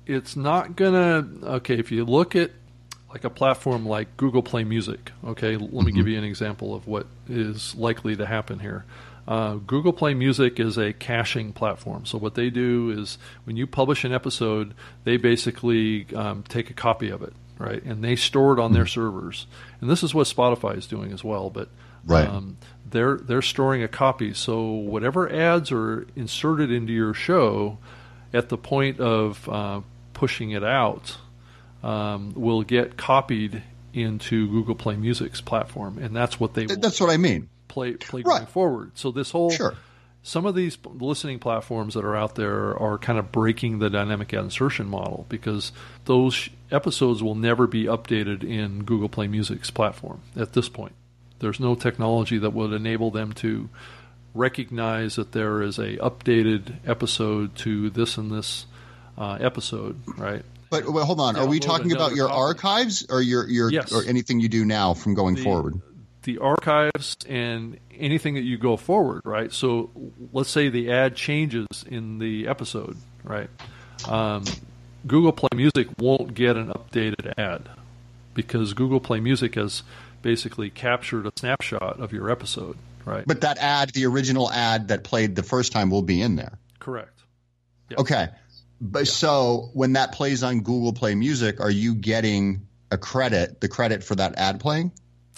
it's not gonna. Okay, if you look at like a platform like Google Play Music, okay, let me mm-hmm. give you an example of what is likely to happen here. Uh, Google Play Music is a caching platform. So what they do is when you publish an episode, they basically um, take a copy of it, right, and they store it on mm-hmm. their servers. And this is what Spotify is doing as well, but right. um, they're they're storing a copy. So whatever ads are inserted into your show at the point of uh, pushing it out um, will get copied into Google Play Music's platform, and that's what they. That's what I mean. Play, play going right. forward. So this whole, sure. some of these listening platforms that are out there are kind of breaking the dynamic ad insertion model because those episodes will never be updated in Google Play Music's platform at this point. There's no technology that would enable them to recognize that there is a updated episode to this and this uh, episode, right? But well, hold on. Are we talking about your copy. archives or your your yes. or anything you do now from going the, forward? The archives and anything that you go forward, right? So let's say the ad changes in the episode, right? Um, Google Play Music won't get an updated ad because Google Play Music has basically captured a snapshot of your episode, right? But that ad, the original ad that played the first time, will be in there. Correct. Yep. Okay. But yeah. So when that plays on Google Play Music, are you getting a credit, the credit for that ad playing?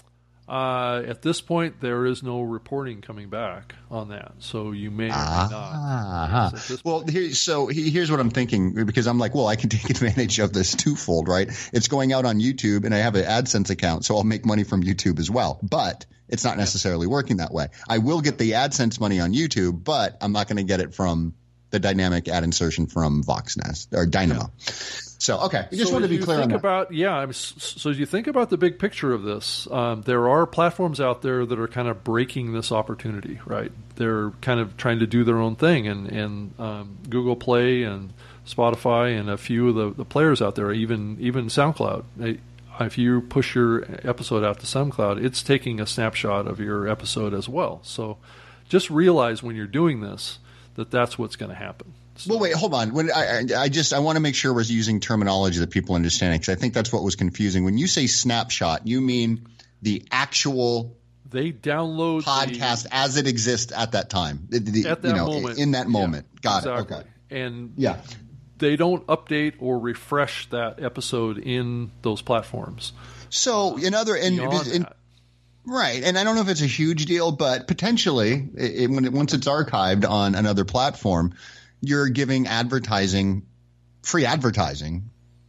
Uh, at this point, there is no reporting coming back on that, so you may or may ah, not. Yes, well, here, so he, here's what I'm thinking, because I'm like, well, I can take advantage of this twofold, right? It's going out on YouTube, and I have an AdSense account, so I'll make money from YouTube as well. But it's not necessarily working that way. I will get the AdSense money on YouTube, but I'm not going to get it from the dynamic ad insertion from VoxNest or Dynamo. Yeah. So, okay, I just so wanted to be clear on that. About, yeah, I mean, so as you think about the big picture of this, um, there are platforms out there that are kind of breaking this opportunity, right? They're kind of trying to do their own thing, and, and um, Google Play and Spotify and a few of the, the players out there, even even SoundCloud. They, if you push your episode out to SoundCloud, it's taking a snapshot of your episode as well. So just realize when you're doing this that that's what's going to happen. So. Well, wait, hold on. When I, I just I want to make sure we're using terminology that people understand, because I think that's what was confusing. When you say snapshot, you mean the actual they download podcast the, as it exists at that time, the, the, at that you know, moment, in that moment. Yeah, Got exactly. it. Okay. And yeah, they don't update or refresh that episode in those platforms. So, in other and in, right, and I don't know if it's a huge deal, but potentially, it, when it, once it's archived on another platform, you're giving advertising, free advertising,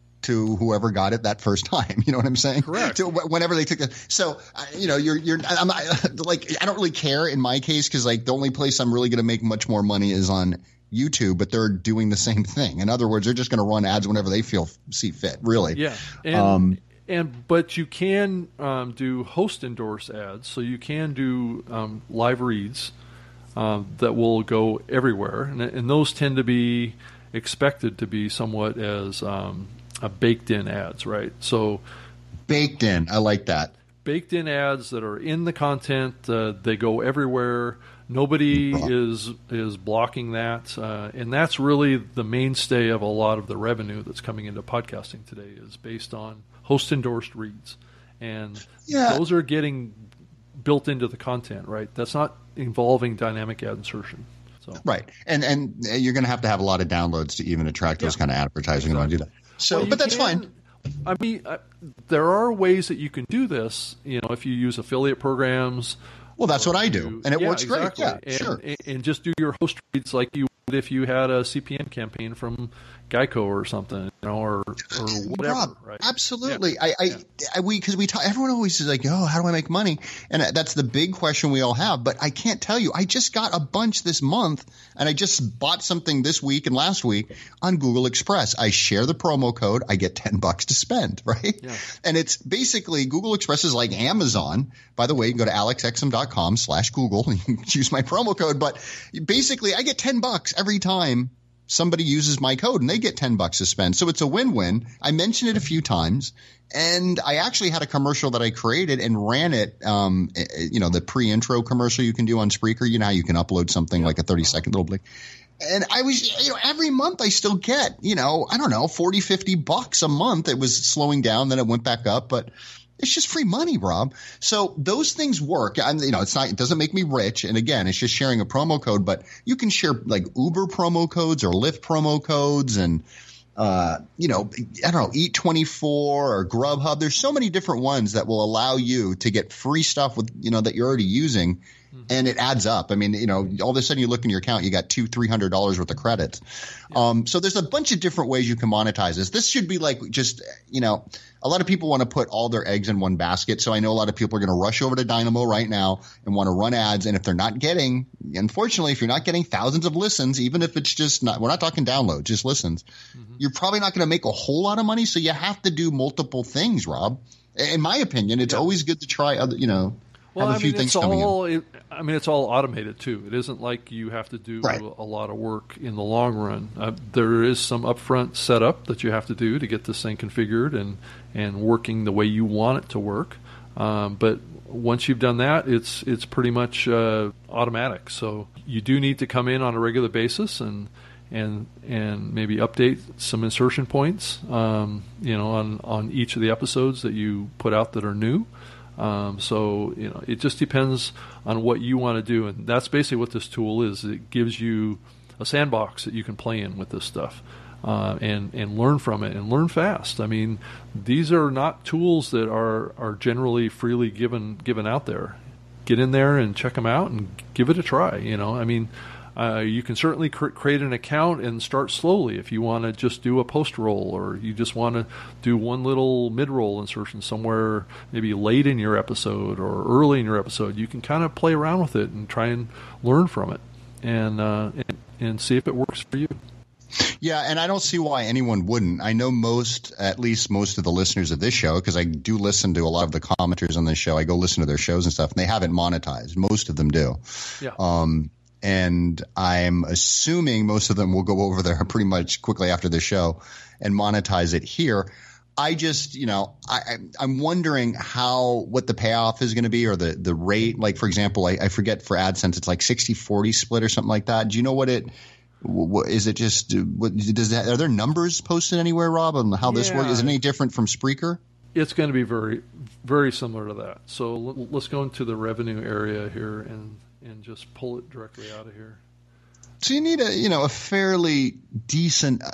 to whoever got it that first time. You know what I'm saying? Correct. To whenever they took it. So, you know, you're you're I'm not, like I don't really care in my case, because like the only place I'm really going to make much more money is on YouTube, but they're doing the same thing. In other words, they're just going to run ads whenever they feel see fit. Really. Yeah. And, um, and but you can um, do host endorsed ads, so you can do um, live reads. Um, that will go everywhere, and, and those tend to be expected to be somewhat as um, a baked-in ads, right? So, baked in, I like that. Baked-in ads that are in the content, uh, they go everywhere. Nobody is is blocking that, uh, and that's really the mainstay of a lot of the revenue that's coming into podcasting today is based on host-endorsed reads, and yeah. those are getting built into the content, right? That's not involving dynamic ad insertion. So. Right. And and you're going to have to have a lot of downloads to even attract yeah. those kind of advertising. Exactly. You want to do that. So, well, but that's can, fine. I mean, uh, there are ways that you can do this, you know, if you use affiliate programs. Well, that's what I do. And it yeah, works exactly. great. Yeah, and, sure. And, and just do your host reads like you would if you had a C P M campaign from Geico or something, you know, or, or whatever. Rob, right? Absolutely. Yeah. I, I, yeah. I, we, because we talk, everyone always is like, oh, how do I make money? And that's the big question we all have. But I can't tell you. I just got a bunch this month, and I just bought something this week and last week on Google Express. I share the promo code. I get ten bucks to spend, right? Yeah. And it's basically Google Express is like Amazon. By the way, you can go to alexexum.com slash Google and you can use my promo code. But basically, I get ten bucks every time somebody uses my code, and they get ten bucks to spend. So it's a win-win. I mentioned it a few times, and I actually had a commercial that I created and ran it, um, you know, the pre-intro commercial you can do on Spreaker. You know how you can upload something yeah. like a thirty-second little blink. And I was, you know, every month I still get, you know, I don't know, forty, fifty bucks a month. It was slowing down, then it went back up, but it's just free money, Rob. So those things work. And, you know, it's not, it doesn't make me rich. And again, it's just sharing a promo code, but you can share like Uber promo codes or Lyft promo codes and, uh, you know, I don't know, Eat twenty-four or Grubhub. There's so many different ones that will allow you to get free stuff with, you know, that you're already using. And it adds up. I mean, you know, all of a sudden you look in your account, you got two, three hundred dollars worth of credits. Yeah. Um, so there's a bunch of different ways you can monetize this. This should be like just, you know, a lot of people want to put all their eggs in one basket. So I know a lot of people are going to rush over to Dynamo right now and want to run ads. And if they're not getting, unfortunately, if you're not getting thousands of listens, even if it's just not, we're not talking download, just listens, mm-hmm. you're probably not going to make a whole lot of money. So you have to do multiple things, Rob. In my opinion, it's yeah. always good to try other, you know. Well, have a I few mean, things it's coming all, in. It, I mean, it's all automated, too. It isn't like you have to do right. a lot of work in the long run. Uh, there is some upfront setup that you have to do to get this thing configured and, and working the way you want it to work. Um, but once you've done that, it's it's pretty much uh, automatic. So you do need to come in on a regular basis and and and maybe update some insertion points, um, you know, on, on each of the episodes that you put out that are new. Um, so, you know, it just depends on what you want to do. And that's basically what this tool is. It gives you a sandbox that you can play in with this stuff uh, and, and learn from it and learn fast. I mean, these are not tools that are, are generally freely given given out there. Get in there and check them out and give it a try. You know, I mean, Uh, you can certainly cr- create an account and start slowly if you want to just do a post roll, or you just want to do one little mid-roll insertion somewhere maybe late in your episode or early in your episode. You can kind of play around with it and try and learn from it and, uh, and, and see if it works for you. Yeah, and I don't see why anyone wouldn't. I know most, at least most of the listeners of this show, because I do listen to a lot of the commenters on this show. I go listen to their shows and stuff, and they haven't monetized. Most of them do. Yeah. Um, and I'm assuming most of them will go over there pretty much quickly after the show and monetize it here. I just, you know, I, I'm wondering how, what the payoff is going to be, or the, the rate. Like, for example, I, I forget for AdSense, it's like sixty forty split or something like that. Do you know what it, what, is it just, what, does that, are there numbers posted anywhere, Rob, on how yeah. this works? Is it any different from Spreaker? It's going to be very, very similar to that. So let's go into the revenue area here and, and just pull it directly out of here. So you need a, you know, a fairly decent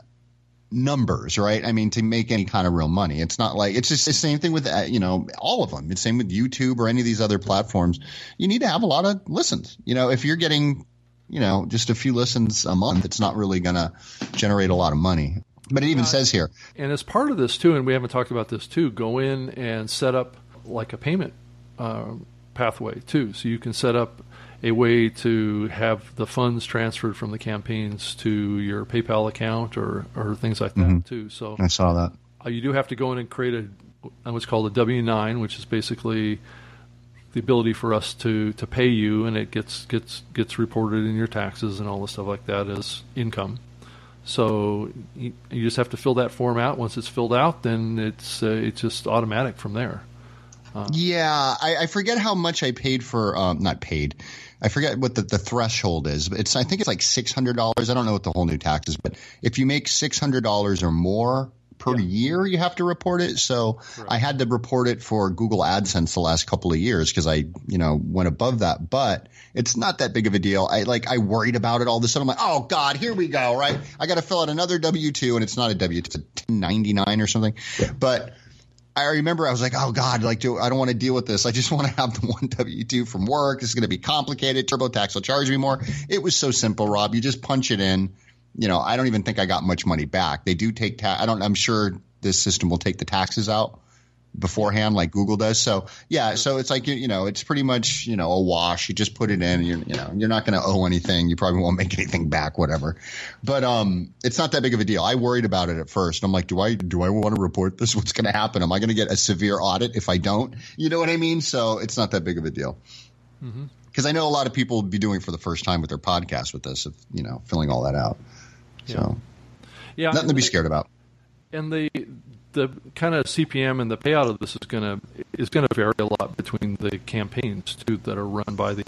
numbers, right? I mean, to make any kind of real money. It's not like, it's just the same thing with, uh, you know, all of them. It's the same with YouTube or any of these other platforms. You need to have a lot of listens. You know, if you're getting, you know, just a few listens a month, it's not really going to generate a lot of money. But it even uh, says here. And as part of this too, and we haven't talked about this too, go in and set up like a payment uh, pathway too. So you can set up a way to have the funds transferred from the campaigns to your PayPal account or, or things like that mm-hmm. too. So I saw that. Uh, you do have to go in and create a what's called a W nine, which is basically the ability for us to, to pay you, and it gets gets gets reported in your taxes and all the stuff like that as income. So you, you just have to fill that form out. Once it's filled out, then it's uh, it's just automatic from there. Uh, yeah, I, I forget how much I paid for um, – not paid. I forget what the, the threshold is. It's I think it's like six hundred dollars. I don't know what the whole new tax is. But if you make six hundred dollars or more per yeah. year, you have to report it. So right. I had to report it for Google AdSense the last couple of years because I, you know, went above that. But it's not that big of a deal. I like I worried about it all of a sudden. I'm like, oh, God, here we go, right? I got to fill out another W two, and it's not a W two. It's a ten ninety-nine or something. Yeah. But – I remember I was like, oh, God, like, I don't want to deal with this. I just want to have the one W two from work. This is going to be complicated. TurboTax will charge me more. It was so simple, Rob. You just punch it in. You know, I don't even think I got much money back. They do take ta- – I don't – I'm sure this system will take the taxes out beforehand like Google does. So, yeah, so it's like, you know, it's pretty much, you know, a wash. You just put it in. You, you know, you're not going to owe anything. You probably won't make anything back, whatever. But um, it's not that big of a deal. I worried about it at first. I'm like, do I do I want to report this? What's going to happen? Am I going to get a severe audit if I don't? You know what I mean? So it's not that big of a deal. Mm-hmm. Because I know a lot of people will be doing it for the first time with their podcast with this, of, you know, filling all that out. Yeah. So yeah, nothing to be scared about. And the the kind of C P M and the payout of this is going to is going to vary a lot between the campaigns too that are run by the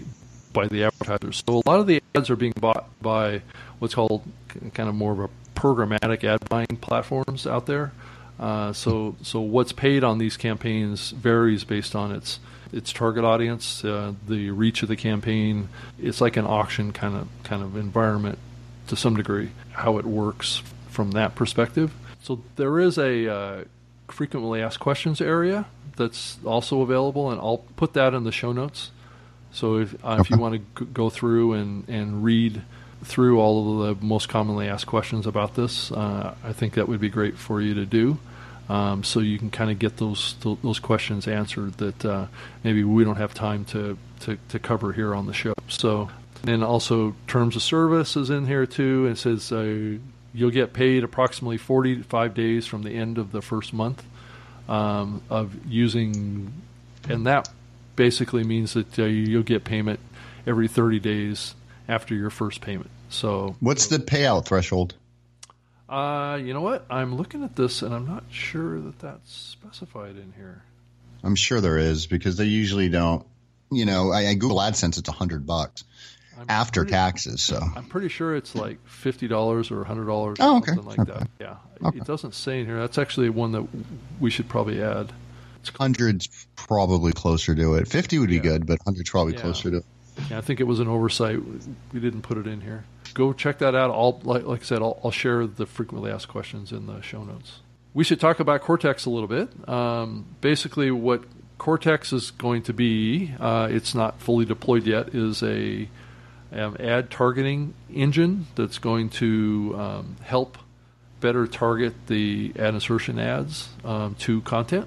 by the advertisers. So a lot of the ads are being bought by what's called kind of more of a programmatic ad buying platforms out there. Uh, so so what's paid on these campaigns varies based on its its target audience, uh, the reach of the campaign. It's like an auction kind of kind of environment to some degree, how it works from that perspective. So there is a uh, frequently asked questions area that's also available, and I'll put that in the show notes. So if uh, if you want to g- go through and, and read through all of the most commonly asked questions about this, uh, I think that would be great for you to do. Um, so you can kind of get those those questions answered that uh, maybe we don't have time to, to, to cover here on the show. So, and also terms of service is in here too. It says uh, you'll get paid approximately forty-five days from the end of the first month um, of using, and that basically means that uh, you'll get payment every thirty days after your first payment. So, what's the payout threshold? Uh, you know what? I'm looking at this, and I'm not sure that that's specified in here. I'm sure there is, because they usually don't. You know, I, I Google AdSense, it's a hundred bucks I'm after pretty, taxes. So I'm pretty sure it's like fifty dollars or a hundred dollars, or oh, okay. something like okay. that. Yeah, okay. It doesn't say in here. That's actually one that we should probably add. Hundred's probably closer to it. Fifty would be yeah. good, but hundred's probably yeah. closer to it. Yeah, I think it was an oversight. We didn't put it in here. Go check that out. I'll, like, like I said, I'll, I'll share the frequently asked questions in the show notes. We should talk about Cortex a little bit. Um, basically, what Cortex is going to be, uh, it's not fully deployed yet, is a um, ad targeting engine that's going to um, help better target the ad insertion ads um, to content.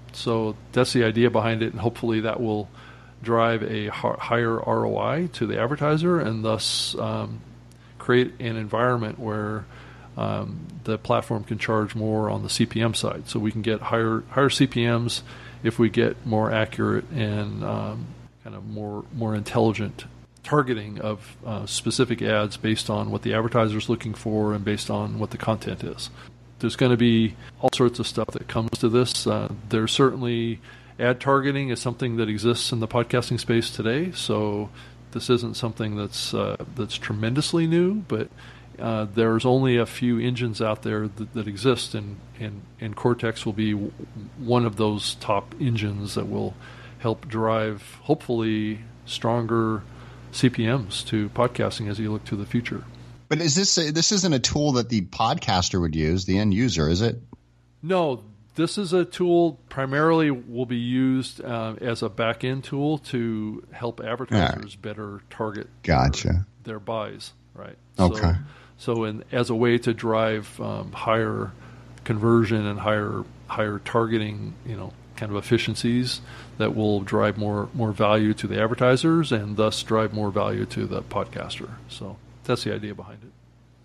So that's the idea behind it, and hopefully that will drive a higher R O I to the advertiser, and thus um, create an environment where um, the platform can charge more on the C P M side. So we can get higher higher C P Ms if we get more accurate and um, kind of more more intelligent targeting of uh, specific ads based on what the advertiser is looking for and based on what the content is. There's going to be all sorts of stuff that comes to this. Uh, there's certainly ad targeting is something that exists in the podcasting space today, so this isn't something that's uh, that's tremendously new, but uh, there's only a few engines out there that, that exist, and, and, and Cortex will be w- one of those top engines that will help drive, hopefully, stronger C P Ms to podcasting as you look to the future. But is this a, this isn't a tool that the podcaster would use, the end user, is it? No. This is a tool primarily will be used uh, as a back-end tool to help advertisers right. better target gotcha. their, their buys. Right. Okay. So, so in, as a way to drive um, higher conversion and higher higher targeting, you know, kind of efficiencies that will drive more more value to the advertisers and thus drive more value to the podcaster. So that's the idea behind it.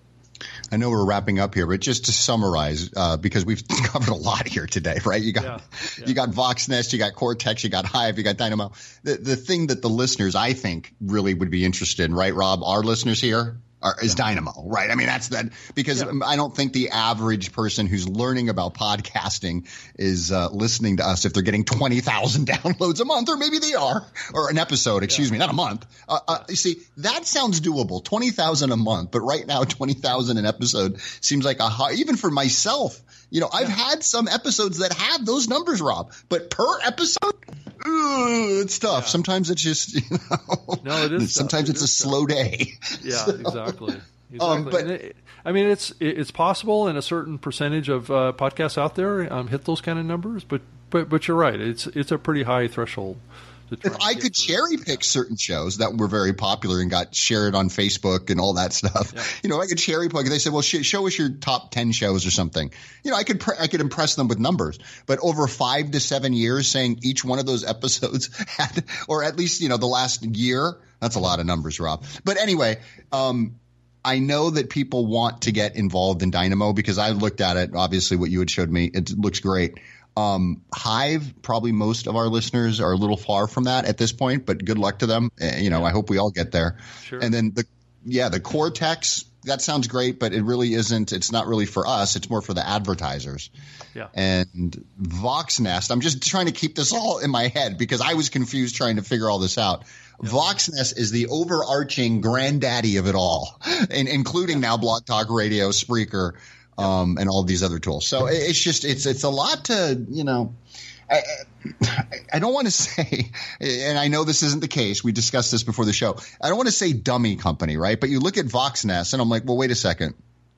I know we're wrapping up here, but just to summarize, uh, because we've covered a lot here today, right? You got yeah, yeah. you got Voxnest, you got Cortex, you got Hive, you got Dynamo. The the thing that the listeners, I think, really would be interested in, right, Rob? Our listeners here are, is yeah. Dynamo, right? I mean, that's that because yeah. I don't think the average person who's learning about podcasting is uh, listening to us if they're getting twenty thousand downloads a month, or maybe they are, or an episode, excuse yeah. me, not a month. Uh, uh, you see, that sounds doable, twenty thousand a month, but right now, twenty thousand an episode seems like a high, even for myself. You know, I've yeah. had some episodes that have those numbers, Rob, but per episode, ooh, it's tough. Yeah. Sometimes it's just, you know, no, it is sometimes tough. it's it a slow tough. day. Yeah, so, exactly. Exactly. Um, but it, I mean, it's it's possible, and a certain percentage of uh, podcasts out there um, hit those kind of numbers. But but but you're right. It's it's a pretty high threshold. If I could cherry pick certain shows that were very popular and got shared on Facebook and all that stuff, yeah. you know, I could cherry pick. They said, "Well, sh- show us your top ten shows or something." You know, I could pre- I could impress them with numbers. But over five to seven years, saying each one of those episodes had, or at least you know, the last year, that's a lot of numbers, Rob. But anyway, um, I know that people want to get involved in Dynamo because I looked at it. Obviously, what you had showed me, it looks great. Um, Hive, probably most of our listeners are a little far from that at this point, but good luck to them. Uh, you know, yeah. I hope we all get there. Sure. And then the, yeah, the Cortex, that sounds great, but it really isn't. It's not really for us. It's more for the advertisers. Yeah. And Voxnest, I'm just trying to keep this all in my head because I was confused trying to figure all this out. Yeah. Voxnest is the overarching granddaddy of it all, and including now Blog Talk Radio, Spreaker, um, and all these other tools. So it's just it's it's a lot to, you know, I, I don't want to say, and I know this isn't the case. We discussed this before the show. I don't want to say dummy company, right? But you look at Voxnest, and I'm like, well, wait a second.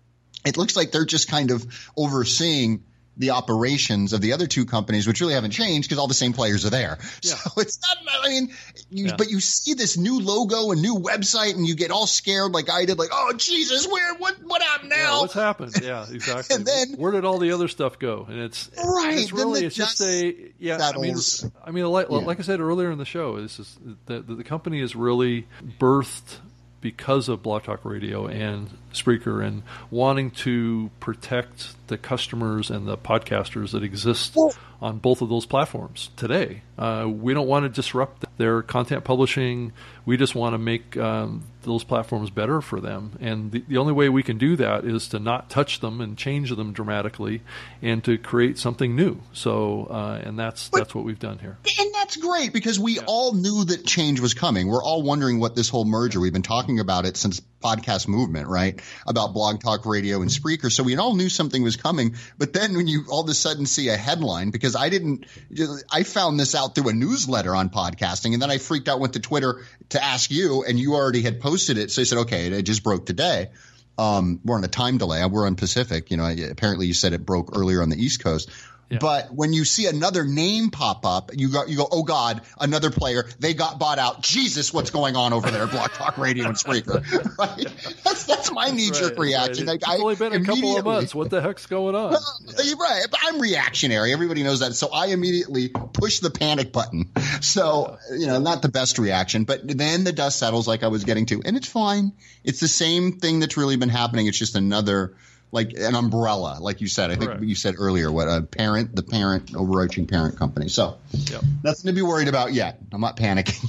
It looks like they're just kind of overseeing the operations of the other two companies, which really haven't changed because all the same players are there. Yeah. So it's not, I mean, you, yeah. but you see this new logo and new website and you get all scared like I did, like, oh, Jesus, where, what, what happened now? Yeah, what's happened? Yeah, exactly. And then, where did all the other stuff go? And it's, right. it's really, it's just a, yeah, settles. I mean, I mean, like, yeah. like I said earlier in the show, this is the, the, the company is really birthed because of Blog Talk Radio and Spreaker and wanting to protect the customers and the podcasters that exist well, on both of those platforms today. Uh, we don't want to disrupt their content publishing. We just want to make um, those platforms better for them. And the, the only way we can do that is to not touch them and change them dramatically and to create something new. So, uh, and that's but, that's what we've done here. And that's great because we yeah. all knew that change was coming. We're all wondering what this whole merger, we've been talking about it since podcast movement, right? About Blog Talk Radio and Spreaker. So we all knew something was coming. But then when you all of a sudden see a headline, because I didn't, I found this out through a newsletter on podcasting, and then I freaked out, went to Twitter to ask you, and you already had posted it. So I said, okay, it just broke today. Um, we're on a time delay. We're on Pacific. You know, apparently you said it broke earlier on the East Coast. Yeah. But when you see another name pop up, you go, you go, oh God, another player. They got bought out. Jesus, what's going on over there? Blog Talk Radio and Spreaker. Right? Yeah. That's that's my knee jerk right, reaction. Right. It's like, only been a couple of months. What the heck's going on? Well, yeah. Right, but I'm reactionary. Everybody knows that. So I immediately push the panic button. So yeah. you know, not the best reaction. But then the dust settles, like I was getting to, and it's fine. It's the same thing that's really been happening. It's just another. Like an umbrella, like you said. I think Correct. You said earlier, what a parent, the parent, overarching parent company. So yep. nothing to be worried about yet. I'm not panicking.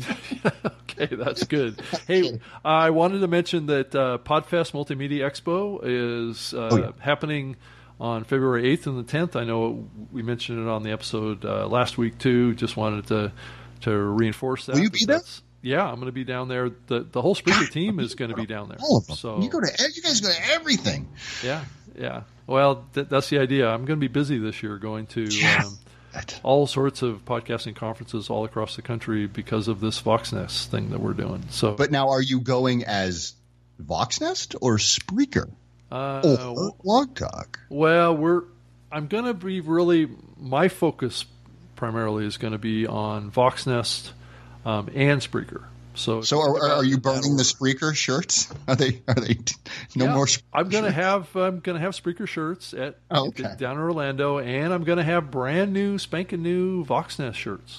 Okay, that's good. Hey, I wanted to mention that uh, Podfest Multimedia Expo is uh, oh, yeah. happening on February eighth and the tenth. I know we mentioned it on the episode uh, last week too. Just wanted to to reinforce that. Will you be there? Yeah, I'm going to be down there. The the whole Spreaker team is going to be down there. All of them. So you go to you guys go to everything. Yeah, yeah. Well, th- that's the idea. I'm going to be busy this year, going to yes. um, all sorts of podcasting conferences all across the country because of this Voxnest thing that we're doing. So, but now, are you going as Voxnest or Spreaker uh, or Blog Talk? Well, we're. I'm going to be really. My focus primarily is going to be on Voxnest. Um, and Spreaker. So, so are, are you burning the Spreaker shirts? Are they? Are they? No yeah, more. Spreaker I'm gonna have. I'm gonna have Spreaker shirts at, oh, okay. at down in Orlando, and I'm gonna have brand new, spanking new Voxnest shirts.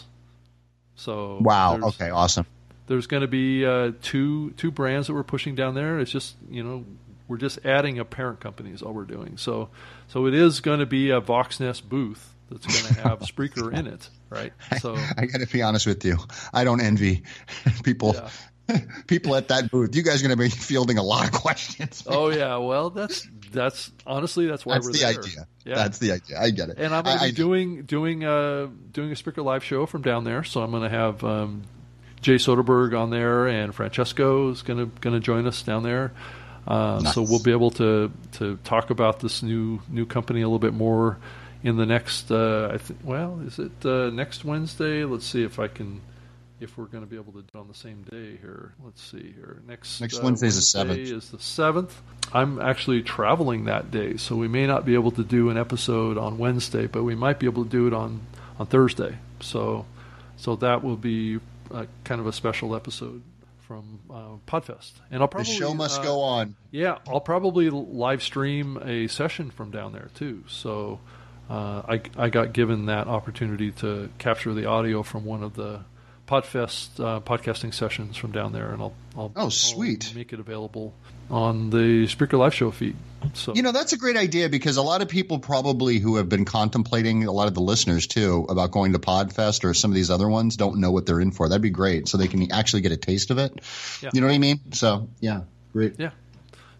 So wow. Okay. Awesome. There's going to be uh, two two brands that we're pushing down there. It's just you know we're just adding a parent company is all we're doing. So so it is going to be a Voxnest booth that's going to have Spreaker in it, right? So I, I got to be honest with you. I don't envy people yeah. people at that booth. You guys are going to be fielding a lot of questions. Man. Oh yeah, well that's that's honestly that's why that's we're the there. idea. Yeah. That's the idea. I get it. And I'm going to be I, doing doing uh doing a Spreaker live show from down there. So I'm going to have um, Jay Soderberg on there, and Francesco is going to going to join us down there. Uh, nice. So we'll be able to to talk about this new new company a little bit more. In the next, uh, I think. Well, is it uh, next Wednesday? Let's see if I can, if we're going to be able to do it on the same day here. Let's see here. Next next uh, Wednesday is the seventh. seventh. Is the seventh. I'm actually traveling that day, so we may not be able to do an episode on Wednesday, but we might be able to do it on, on Thursday. So, so that will be uh, kind of a special episode from uh, Podfest, and I'll probably the show must uh, go on. Yeah, I'll probably live stream a session from down there too. So. Uh, I, I got given that opportunity to capture the audio from one of the Podfest uh, podcasting sessions from down there, and I'll, I'll oh sweet I'll make it available on the Spreaker Live Show feed. So you know that's a great idea because a lot of people probably who have been contemplating, a lot of the listeners too, about going to Podfest or some of these other ones don't know what they're in for. That'd be great, so they can actually get a taste of it. Yeah. You know what I mean? So yeah, great. Yeah.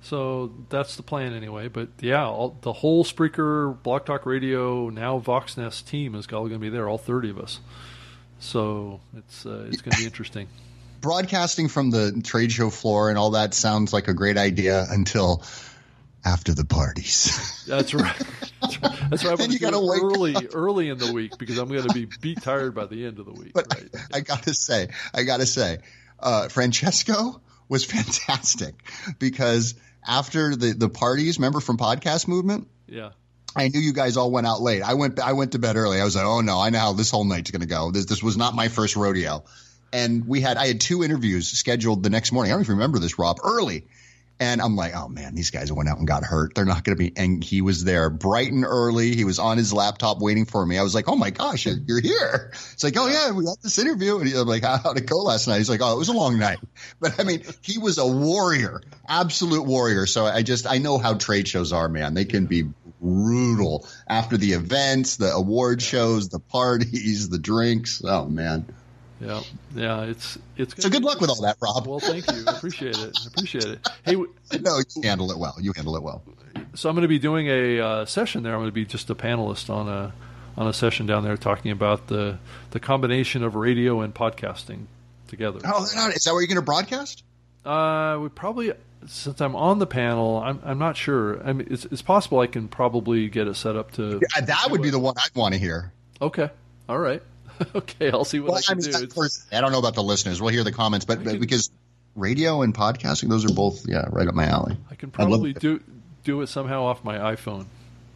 So that's the plan anyway. But yeah, all, the whole Spreaker, Blog Talk Radio, now Voxnest team is all going to be there, all thirty of us. So it's uh, it's going to be interesting. Broadcasting from the trade show floor and all that sounds like a great idea until after the parties. That's right. That's right. That's why I want to do it early, early in the week, because I'm going to be beat tired by the end of the week. But right? I, I got to say, I got to say, uh, Francesco was fantastic because after the, the parties, remember from Podcast Movement? Yeah. I knew you guys all went out late. I went I went to bed early. I was like, oh no, I know how this whole night's going to go. This this was not my first rodeo. And we had I had two interviews scheduled the next morning. I don't even remember this, Rob, early. And I'm like, oh man, these guys went out and got hurt. They're not going to be. And he was there bright and early. He was on his laptop waiting for me. I was like, oh my gosh, you're, you're here. It's like, oh yeah, we got this interview. And I'm like, how'd it go last night? He's like, oh, it was a long night. But I mean, he was a warrior, absolute warrior. So I just, I know how trade shows are, man. They can be brutal after the events, the award shows, the parties, the drinks. Oh man. Yeah, yeah, it's it's. So good luck with all that, Rob. Well, thank you. I appreciate it. I appreciate it. Hey, no, you handle it well. You handle it well. So I'm going to be doing a uh, session there. I'm going to be just a panelist on a on a session down there talking about the the combination of radio and podcasting together. Oh, is that where you're going to broadcast? Uh, we probably, since I'm on the panel, I'm I'm not sure. I mean, it's it's possible I can probably get it set up to. Yeah, that would be the one I'd want to hear. Okay. All right. Okay, I'll see what well, I can I mean, do. Course, I don't know about the listeners. We'll hear the comments, but, but because radio and podcasting, those are both, yeah, right up my alley. I can probably do do it somehow off my iPhone.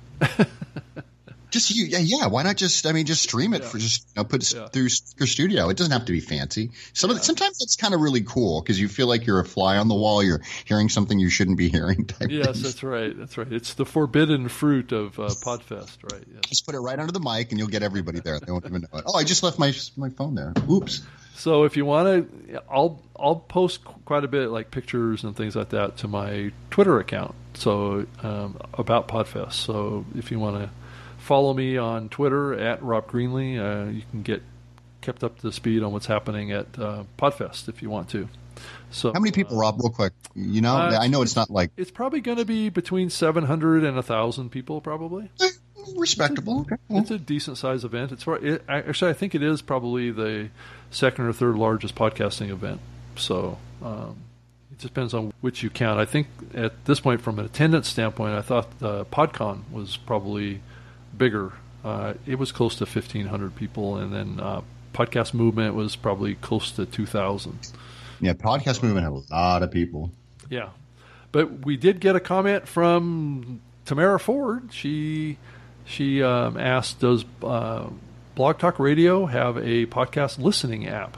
Just you, yeah, yeah. Why not just? I mean, just stream it yeah. for just you know, put it yeah. through your studio. It doesn't have to be fancy. Some yeah. of the, sometimes it's kind of really cool because you feel like you're a fly on the wall. You're hearing something you shouldn't be hearing. Type yes, things. that's right. That's right. It's the forbidden fruit of uh, Podfest, right? Yes. Just put it right under the mic, and you'll get everybody there. They won't even know it. Oh, I just left my my phone there. Oops. So if you want to, I'll I'll post quite a bit, like pictures and things like that, to my Twitter account. So um, about Podfest. So if you want to follow me on Twitter at Rob Greenlee, uh, you can get kept up to speed on what's happening at uh, Podfest if you want to. So how many people, uh, Rob? Real quick, you know, uh, I know it's not like it's probably going to be between seven hundred and a thousand people, probably. Respectable. It's a, it's a decent sized event. It's it, actually I think it is probably the second or third largest podcasting event. So um, it just depends on which you count. I think at this point, from an attendance standpoint, I thought uh, PodCon was probably bigger. Uh, it was close to fifteen hundred people, and then uh, Podcast Movement was probably close to two thousand. Yeah, Podcast Movement had a lot of people. Yeah, but we did get a comment from Tamara Ford. She she um, asked, does uh, Blog Talk Radio have a podcast listening app?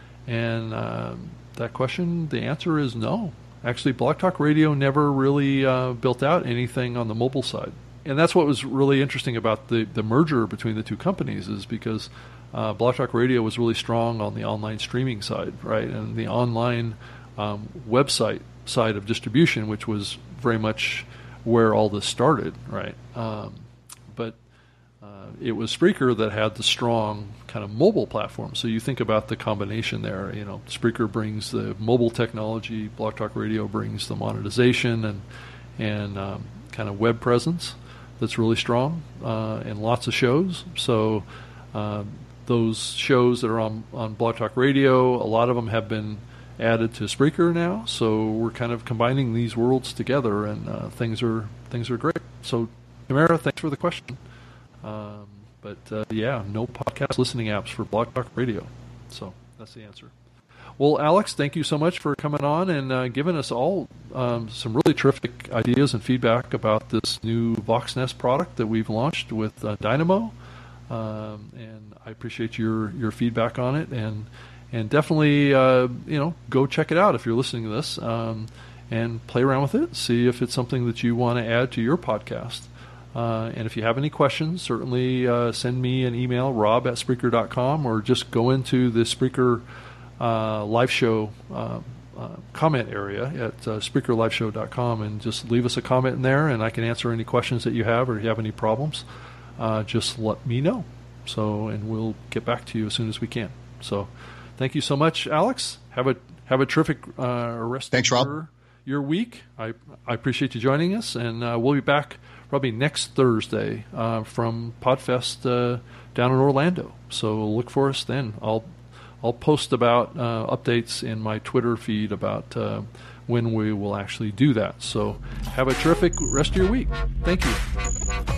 And um, that question, the answer is no. Actually, Blog Talk Radio never really uh, built out anything on the mobile side. And that's what was really interesting about the, the merger between the two companies, is because uh, Blog Talk Radio was really strong on the online streaming side, right? And the online um, website side of distribution, which was very much where all this started, right? Um, but uh, it was Spreaker that had the strong kind of mobile platform. So you think about the combination there. You know, Spreaker brings the mobile technology, Blog Talk Radio brings the monetization and and um, kind of web presence that's really strong, uh, and lots of shows. So uh, those shows that are on, on Blog Talk Radio, a lot of them have been added to Spreaker now. So we're kind of combining these worlds together, and uh, things are things are great. So Tamara, thanks for the question. Um, but uh, yeah, no podcast listening apps for Blog Talk Radio. So that's the answer. Well, Alex, thank you so much for coming on and uh, giving us all um, some really terrific ideas and feedback about this new Voxnest product that we've launched with uh, Dynamo. Um, and I appreciate your, your feedback on it. And and definitely, uh, you know, go check it out if you're listening to this, um, and play around with it. See if it's something that you want to add to your podcast. Uh, and if you have any questions, certainly uh, send me an email, rob at Spreaker dot com, or just go into the Spreaker Uh, live show uh, uh, comment area at uh, Spreaker Live Show dot com, and just leave us a comment in there, and I can answer any questions that you have, or if you have any problems, uh, just let me know. So, and we'll get back to you as soon as we can. So, thank you so much, Alex. Have a have a terrific uh, rest Thanks, of Rob. your, your week. I, I appreciate you joining us, and uh, we'll be back probably next Thursday uh, from Podfest uh, down in Orlando. So look for us then. I'll I'll post about uh, updates in my Twitter feed about uh, when we will actually do that. So have a terrific rest of your week. Thank you.